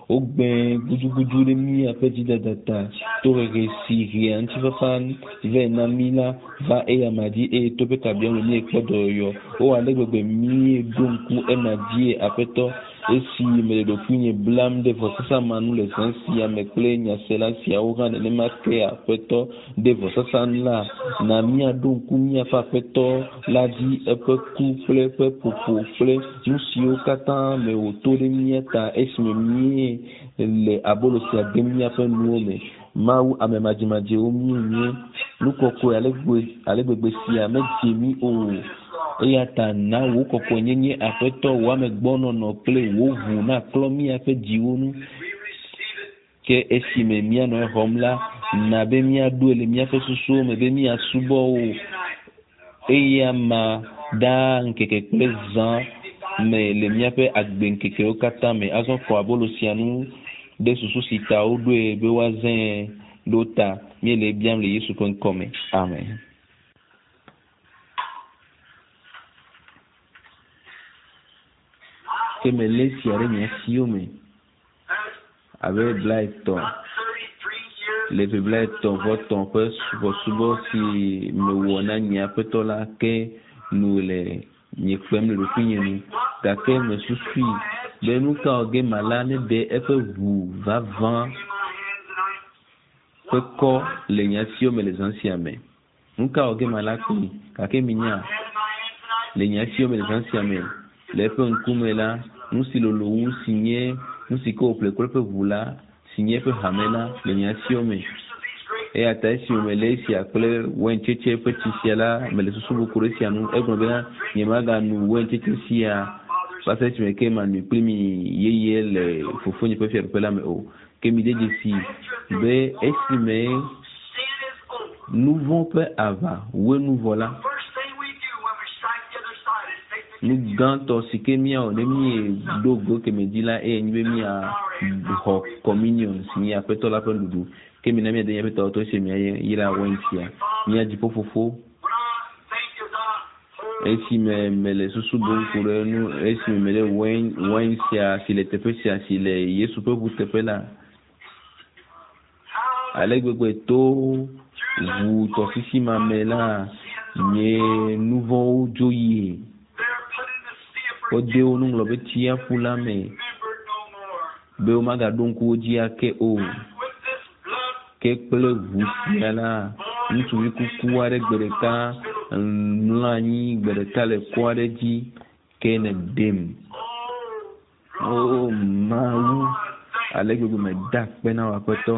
o gbɛn gudugudu ɖe míaƒe dzidada to ɣeɣe si ɣea ŋutifafa ve na mí la va eya ma dzi eye to ƒe kabia ŋu míekpɔ dɔyɔyɔ o ale gbegbe míeɖo ŋku ema dzie aƒetɔ esi mele ɖokui nye blam ɖe vɔsasa ma nu le zã sia me kple nyasela siawo hã nenema ke aƒetɔ ɖe vɔsasa la na míaɖo ŋku míaƒe aƒetɔ la dzi eƒe ku kple eƒe ƒoƒo kple nu siwo katã me wòto ɖe mía ta esime mie le abolo sia dem míaƒe nuwo me. Mawu ame madzimadziwo míenye nukɔkɔe ale gbegbe sia medze mí o eya ta na wò kɔkɔenyenye aƒetɔ wò amegbɔnɔnɔ kple wò ʋu na klɔ míaƒe dziwo nu ke esime míanɔ exɔm la na be míaɖoe le míaƒe susuwo me be míasubɔ wò eya ma ɖa ŋkeke kple zã me le míaƒe agbe ŋkekewo katã me azɔ xɔ abolo sia nu ɖe susu si ta woɖoe be woazẽ ɖo ta míele biam le Yesu ƒe ŋkɔ me. Amen. Ke me lé sia ɖe nye asiwo me abe bla etɔ̃ le ƒe bla etɔ̃ vɔ tɔ̃ ƒe subɔsubɔ si mewɔ na nye aƒetɔ la ke nu le nye kpem le ɖokuinye nu gake me susui be nu ka wɔ ge mala ne ɖe eƒe ʋu vavã ƒe kɔ le nye asiwo me le zã sia me. Nu ka wɔ ge mala kpli gake minya le nye asiwo me le zã sia me le eƒe ŋkume la nu si lolo wu si nye nu si ke wòƒle kple eƒe ʋu la si nye eƒe hame la le nye asiwo me eya ta esi me le esia kple wɔntsetse ƒe tsi sia la me le susu buku ɖe sia nu egblɔ bena nye maganu wɔntsetse sia va se esime ke manui kpli mi yeye le fofonye ƒe fiaɖuƒe la me o ke mi de dzesi be esime nu vɔ̃ ƒe ava woe nu vɔ la nu gãtɔ si ke míawɔ ne míeɖo go keme dzi la eye nyi be míaxɔ communion si nye aƒetɔ la ƒe ɖuɖu ke mi na míade míaƒe tɔwɔtɔ esi míayra wain sia mía dziƒoƒoƒo esime mele susu bom ku ɖe nu esime mele wain wain sia si le teƒe sia si le Yesu ƒe ʋu teƒe la ale gbegbe to ʋu tɔsisi ma me la nye nu vɔ̃wo dzo yie wode wo nuŋlɔ be tsiaƒu la me be womagaɖo ŋku wo dzi ake o ke kple ʋu sia la ŋutsuvi kuku aɖe gbe ɖeka mlɔ anyi gbe ɖeka le kɔ aɖe dzi ke ne ɖem o Mawu ale gbegbe meda akpe na wò aƒetɔ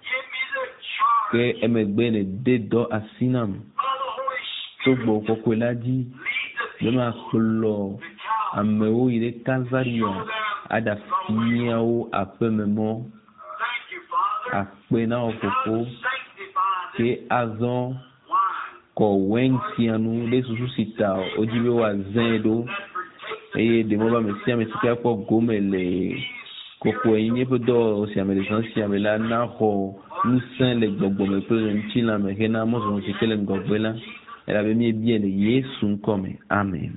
ke emegbe ne de dɔ asi nam to gbɔ kɔkɔe la dzi be makplɔ amewo yi ɖe Kalvaria aɖa fiawo aƒememɔ akpe na wò fofo ke azɔ kɔ wɛn sia nu ɖe susu si ta wodzi be woazẽ ɖo eye ɖemo ba me sia me si ke akpɔ gome le kɔkɔenyenye ƒe dɔwɔwɔ sia me le zã sia me la naxɔ ŋusẽ le gbɔgbɔme kple le ŋutilã me hena mɔzɔzɔ si ke le ŋgɔgbe la elabe míebia le Yesu ŋkɔ me. Amen.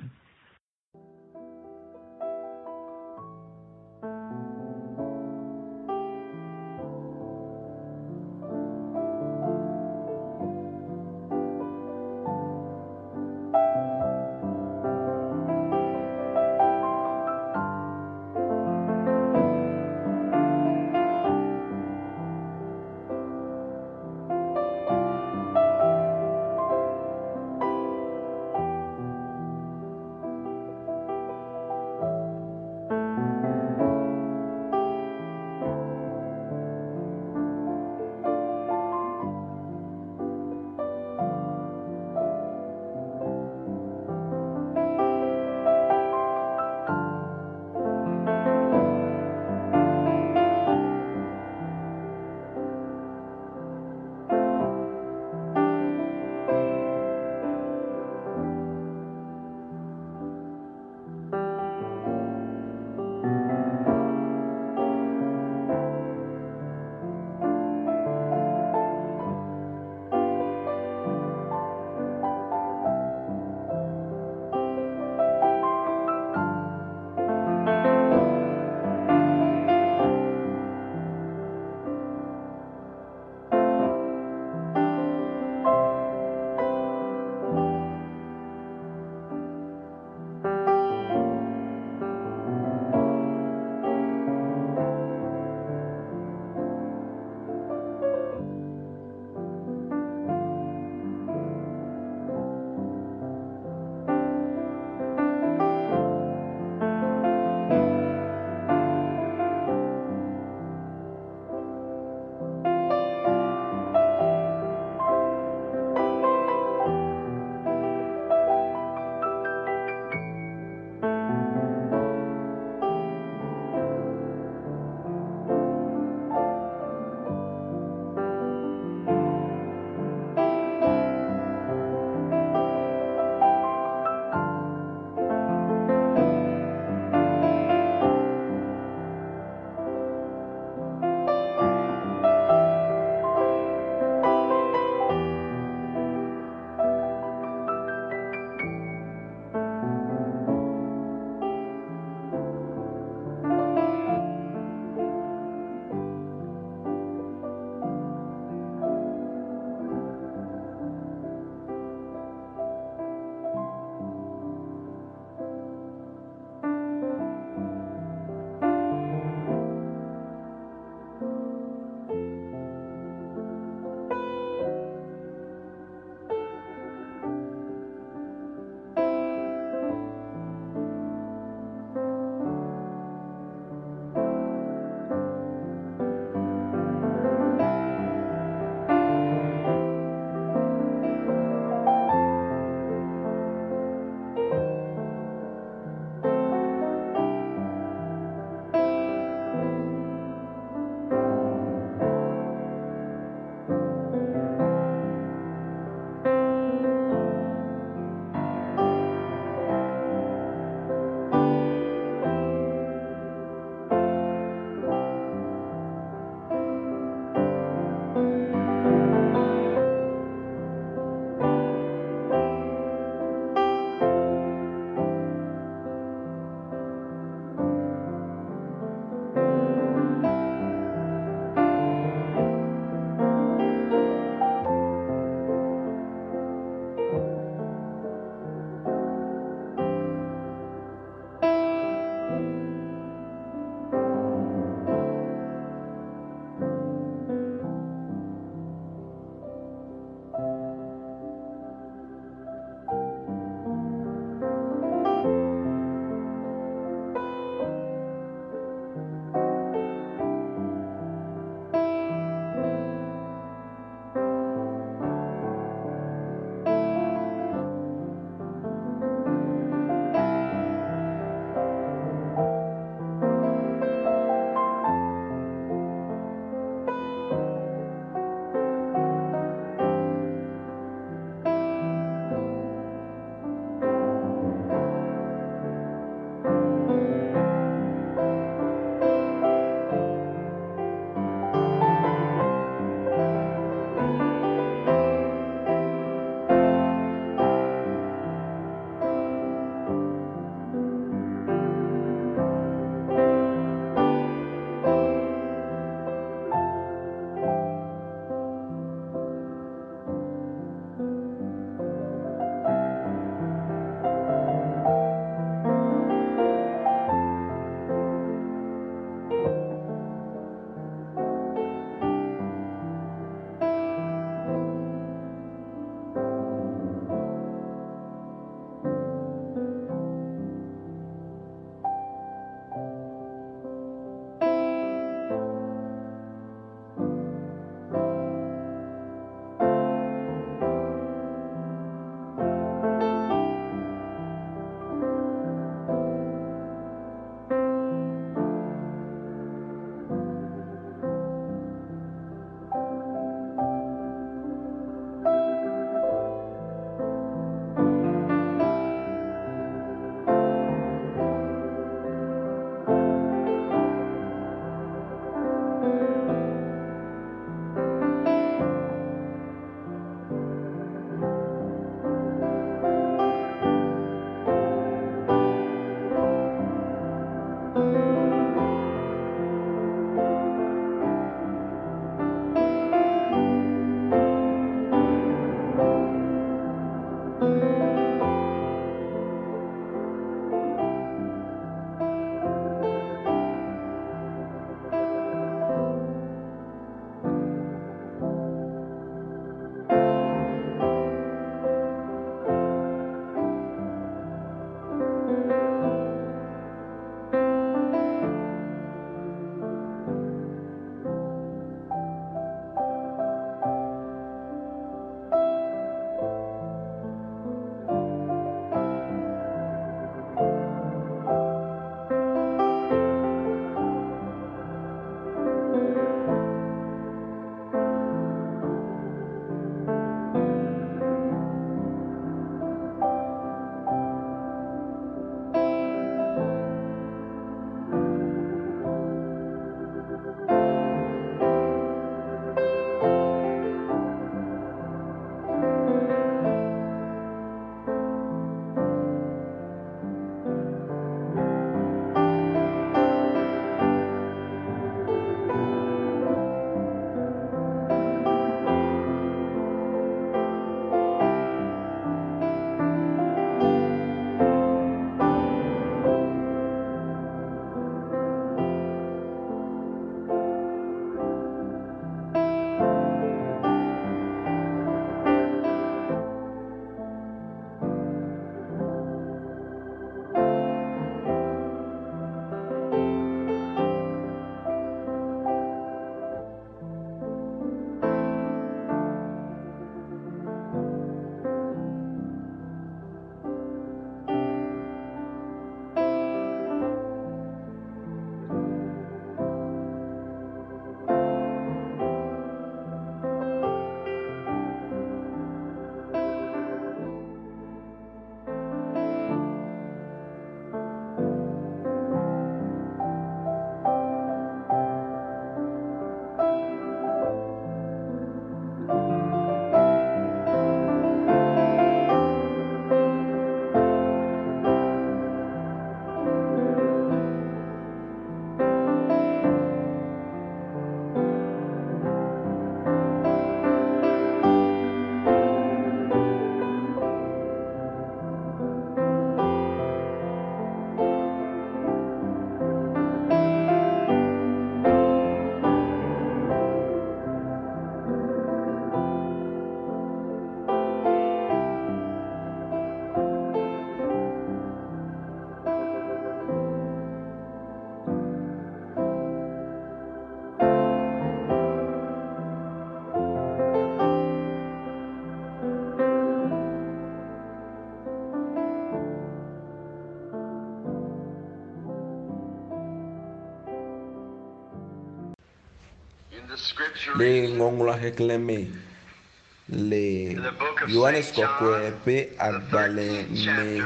le ŋɔŋlɔ xexlẽme le Yohanes kɔkɔe ƒe agbalẽ me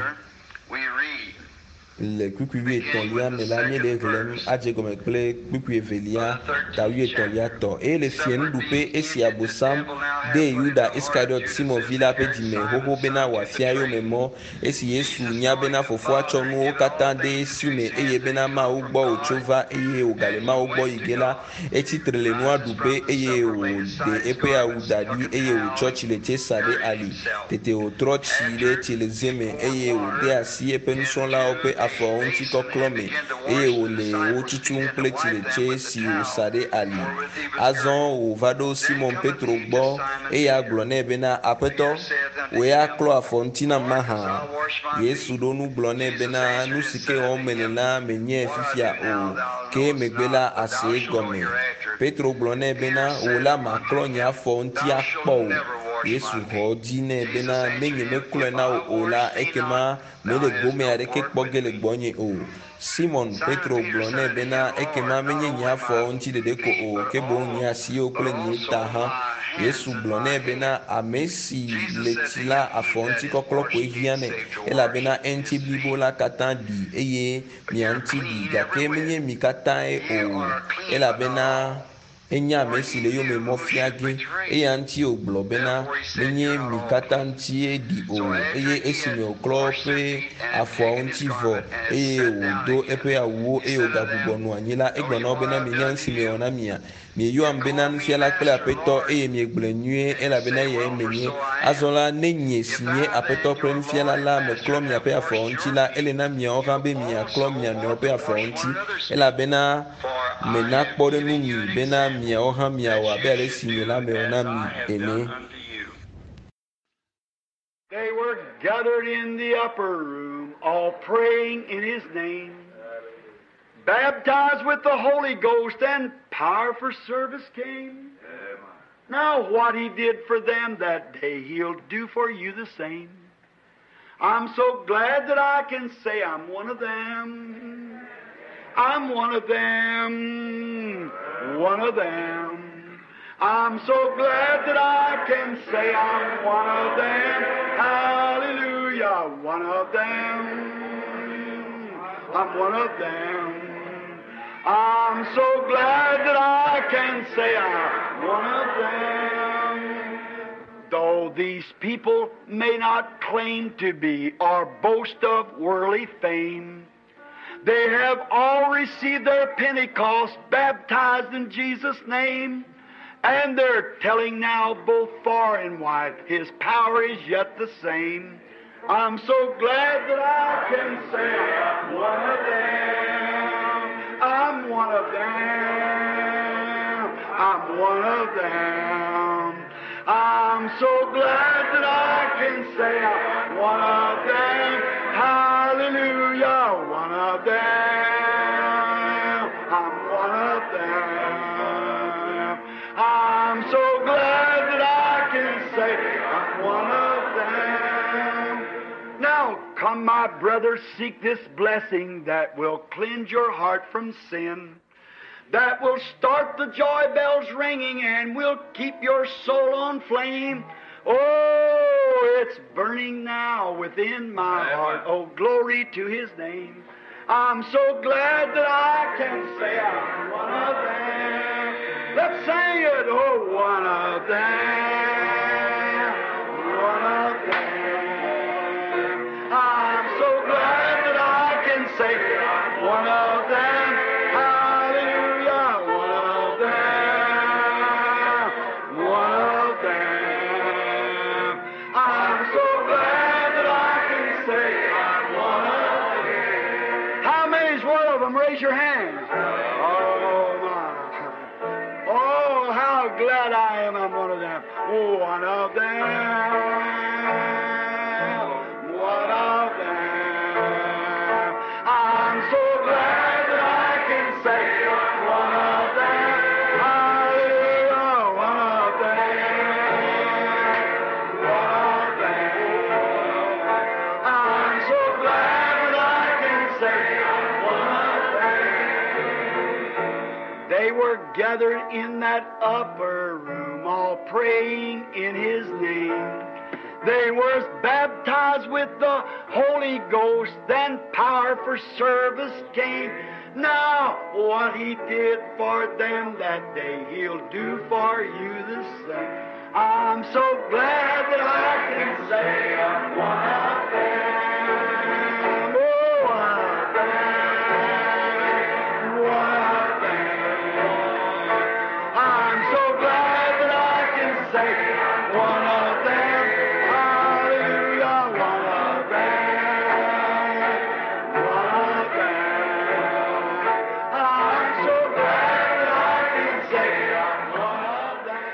le kpukpui wuietɔ̃lia me la mí le xlẽm adze gɔme kple kpukpui evelia ta wuietɔ̃lia tɔ eye le fiẽnuɖuƒe esi Abosam de Yuda Iskariot Simon vi la ƒe dzime xoxo bena wòafia eyome mɔ esi Yesu nya bena fofoa tsɔ nuwo katã de esiume eye bena Mawu gbɔ wòtso va eye wògale Mawu gbɔ yi ge la, etsitre le nua ɖuƒe eye wòɖe eƒe awu da ɖi eye wòtsɔ tsiletse sa ɖe ali. Tete wòtrɔ tsi ɖe tsileze me eye wòde asi eƒe nusrɔ̃lawo ƒe afɔwo ŋuti kɔklɔ me eye wòle wo tutum kple tsiletse si wòsa ɖe ali. Azɔ wòva ɖo Simon Petro gbɔ eye agblɔ nɛ bena Aƒetɔ, wòe aklɔ afɔ ŋuti nam mahã? Yesu ɖo nu gblɔ nɛ bena nu si ke wɔm mele la menye fifia o, ke megbe la ase egɔme. Petro gblɔ nɛ bena wò la maklɔ nye afɔ ŋuti akpɔ o. Yesu xɔ dzi nɛ bena ne nyemeklɔe na wò o la ekema mele gome aɖeke kpɔ ge le gbɔnye o. Simon Petro gblɔ nɛ bena ekema menye nye afɔ ŋuti ɖeɖe ko o, ke boŋ nye asiwo kple nye ta hã. Yesu gblɔ nɛ bena ame si le tsi la afɔ ŋuti kɔklɔ koe hiã nɛ elabena eŋuti blibo la katã ɖi eye mia ŋuti ɖi gake menye mi katãe o elabena enye ame si le yome mɔ fia ge eya ŋuti wògblɔ bena menye mi katã ŋutie ɖi o eye esime wòklɔ eƒe afɔawo ŋuti vɔ eye wòdo eƒe awuwo eye wògagbugbɔ nɔ anyi la, egblɔ na wo bena mienya nu si mewɔ na mia. Mieyɔam bena nufiala kple aƒetɔ eye miegblɔe nyuie elabena eyae menye. Azɔ la ne nye si nye aƒetɔ kple nufiala la meklɔ miaƒe afɔwo ŋuti la, ele na miawo hã be miaklɔ mia nɔewo ƒe afɔwo ŋuti elabena mena kpɔ ɖe nu mi bena miawo hã miawɔ abe ale si nye la mewɔ na mi ene. They were gathered in the upper room, all praying in His name, baptized with the Holy Ghost, and power for service came. Now what He did for them that day, He'll do for you the same. I'm so glad that I can say I'm one of them. I'm one of them, one of them. I'm so glad that I can say I'm one of them. Hallelujah, one of them. I'm one of them. I'm so glad that I can say I'm one of them. Though these people may not claim to be or boast of worldly fame, they have all received their Pentecost, baptized in Jesus' name, and they're telling now both far and wide, His power is yet the same. I'm so glad that I can say I'm one of them. I'm one of them. I'm one of them. I'm so glad that I can say I'm one of them. Hallelujah, one of them. I'm one of them. I'm so glad that I can say I'm one of them. Now come, my brothers, seek this blessing that will cleanse your heart from sin, that will start the joy bells ringing and will keep your soul on flame. Oh, it's burning now within my heart. Oh, glory to His name. I'm so glad that I can say I'm one of them. Let's sing it. Oh, one of them. One of them. I'm so glad that I can say I'm one of them. Hallelujah. One of them. One of them. I'm so glad that I can say I'm one of them. How many's one of them? Raise your hands. Oh, my. Oh, how glad I am I'm one of them. Oh, one of them. One of them. I'm so glad that I can say I'm one of them. Hallelujah, one of them. One of them. I'm so glad that I can say I'm one of them. They were gathered in that upper room, all praying in His name. They were baptized with the Holy Ghost, then power for service came. Now, what He did for them that day, He'll do for you the same. I'm so glad that I can say I'm one of them. Oh, one of them. One of them. I'm so glad that I can say I'm one of them. Hallelujah, one of them. One of them. I'm so glad that I can say I'm one of them.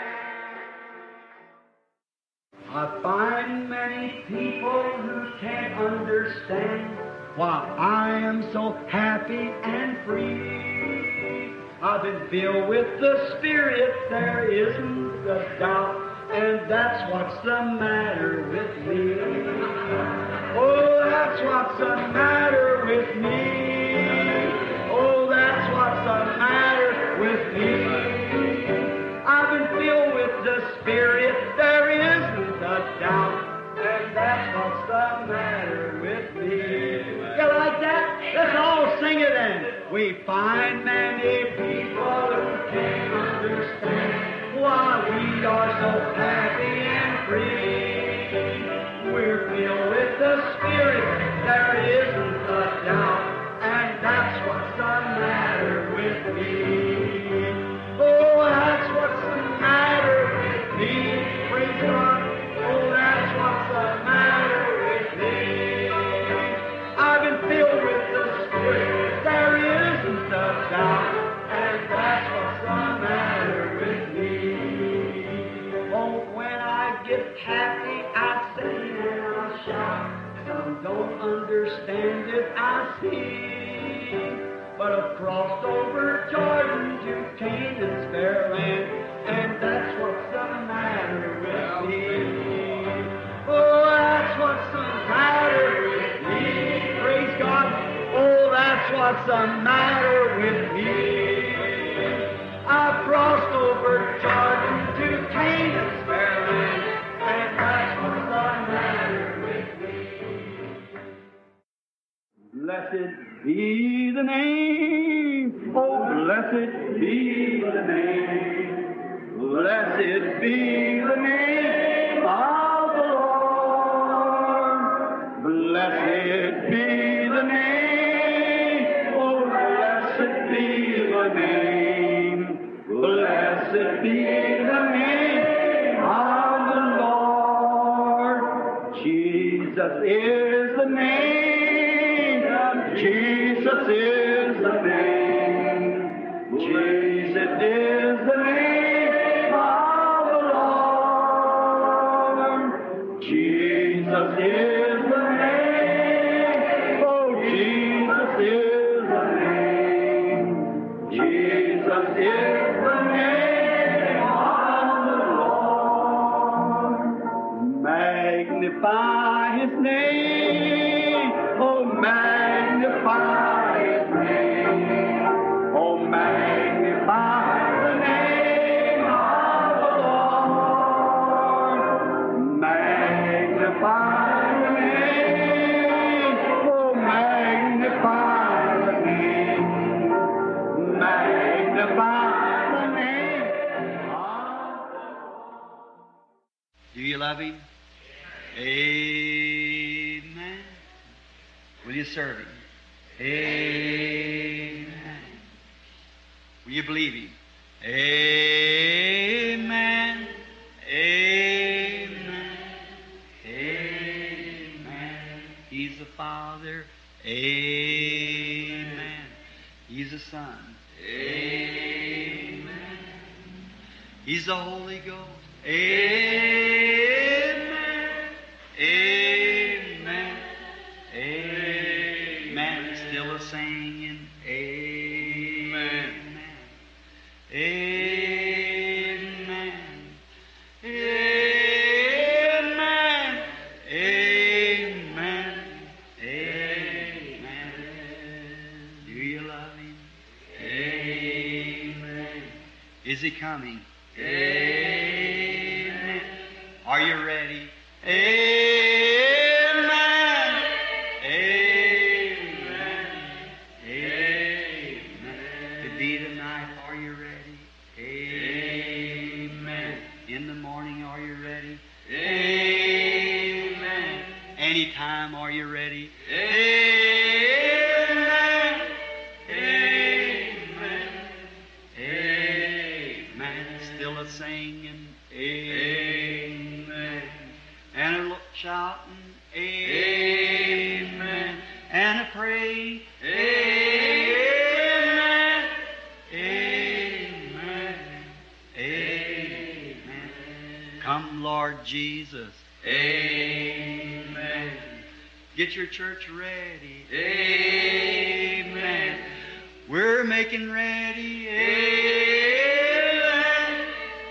I find many people who can't understand why I am so happy and free. I've been filled with the Spirit, there isn't a doubt, and that's what's the matter with me. Oh, that's what's the matter with me. Oh, that's what's the matter with me. I've been filled with the Spirit, there isn't a doubt, and that's what's the matter with me. You like that? Let's all sing it then. We find many people who can't understand why we are so happy and free. We're filled with the Spirit, there isn't a doubt, and that's what's the matter with me. Oh, that's what's the matter with me. Praise God. Oh, that's what's the matter with me. I've been filled with the Spirit, there isn't a doubt, and that's what's the matter with me. Oh, when I get happy, I sing and I shout. Some don't understand it, I see. But I've crossed over Jordan to Canaan's fair land, and that's what's the matter with me. Oh, that's what's the matter with me. Praise God. Oh, that's what's the matter with me. I've crossed over Jordan to Canaan's fair land, and that's what's the matter with me. Blessed be the name, oh blessed be the name, blessed be the name of the Lord, blessed be the name, oh blessed be the name, blessed be the name of the Lord. Jesus is the name. Jesus is the name. Jesus is the name of the Lord. Jesus is the name. Oh, Jesus is the name. Jesus is the name of the Lord. Magnify His name. Oh, magnify His name. Oh, magnify the name of the Lord. Magnify the name. Oh, magnify the name. Magnify the name of the Lord. Do you love Him? Amen. Will you serve Him? Amen. Will you believe Him? Amen. Amen. Amen. He's the Father. Amen. He's the Son. Amen. He's the Holy Ghost. Amen. Amen. Amen. Still a singing. Amen. Amen. Amen. Amen. Amen. Do you love Him? Amen. He coming? Amen. Are you ready? Amen. Amen. Amen. To be tonight, are you ready? Amen. In the morning, are you ready? Amen. Anytime, are you ready? Amen. Amen. Amen. Still a singing. Amen. And a look shouting. Amen. And a praying. Amen. Amen. Amen. Come, Lord Jesus. Amen. Get your church ready. Amen. We're making ready. Amen.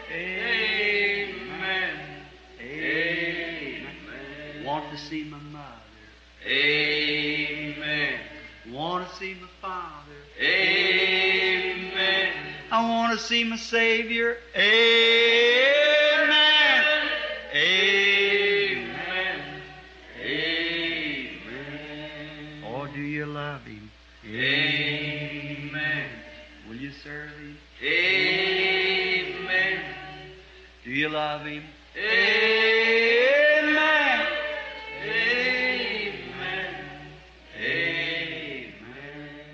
Amen. Amen. Want to see my mother. Amen. Want to see my father. Amen. I want to see my Savior. Amen. Amen. Amen. Oh, do you love Him? Amen. Will you serve Him? Amen. Do you love Him? Amen. Amen. Amen.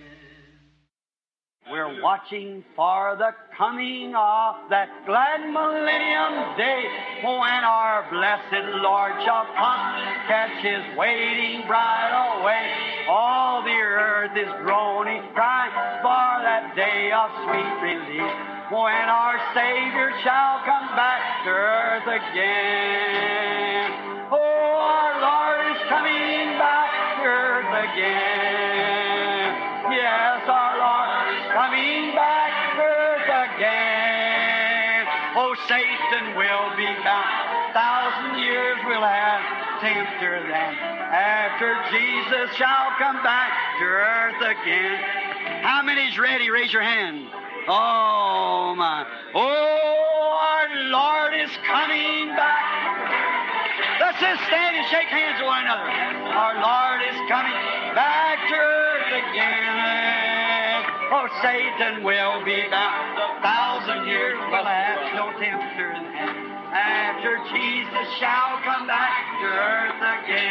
We're watching for the coming of that glad millennium day when our blessed Lord shall come, catch His waiting bride away. All the earth is groaning, crying for that day of sweet release when our Savior shall come back to earth again. Oh, our Lord is coming back to earth again. Yes, our Lord is coming back to earth again. Oh, Satan will be bound. Thousand years will have tempter then. After Jesus shall come back to earth again. How many's ready? Raise your hand. Oh, my. Oh, our Lord is coming back. Let's just stand and shake hands with one another. Our Lord is coming back to earth again. Oh, Satan will be bound. A thousand years will have no tempter in heaven. After Jesus shall come back to earth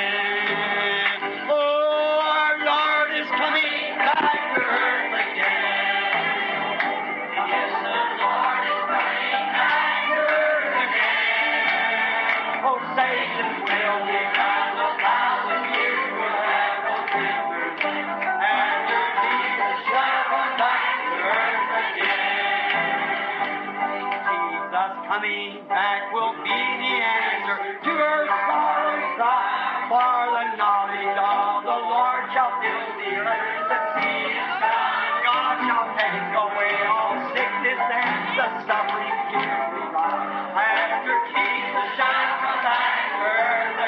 again. Oh, our Lord is coming back to earth again. Yes, the Lord is coming back to earth again. Oh, Satan will be bound. A thousand years will have no tempter. After Jesus shall come back to earth again. Jesus coming back will be the answer to her sorrow cry. For the knowledge of the Lord shall fill the earth. The seed is found. God shall take away all sickness and the suffering here we rise. After Jesus shall come back to earth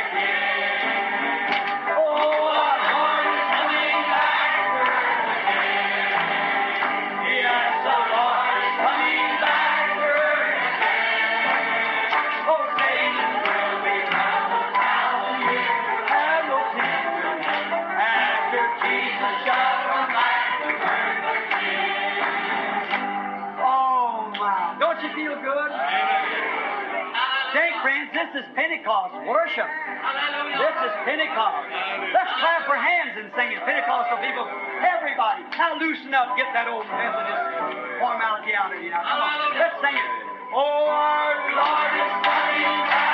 again. Oh, our Lord is coming back to earth again. Yes, the Lord is coming back to earth again. Oh, Satan will be bound. A thousand years will have no tempter. After Jesus shall come back to earth again. Oh, my. Don't you feel good? Say, friends, this is Pentecost worship. This is Pentecost. Let's clap our hands and sing it. Pentecostal people, everybody, now loosen up. Get that old Methodist formality out of you now. Come on, let's sing it. Oh, our Lord is coming back.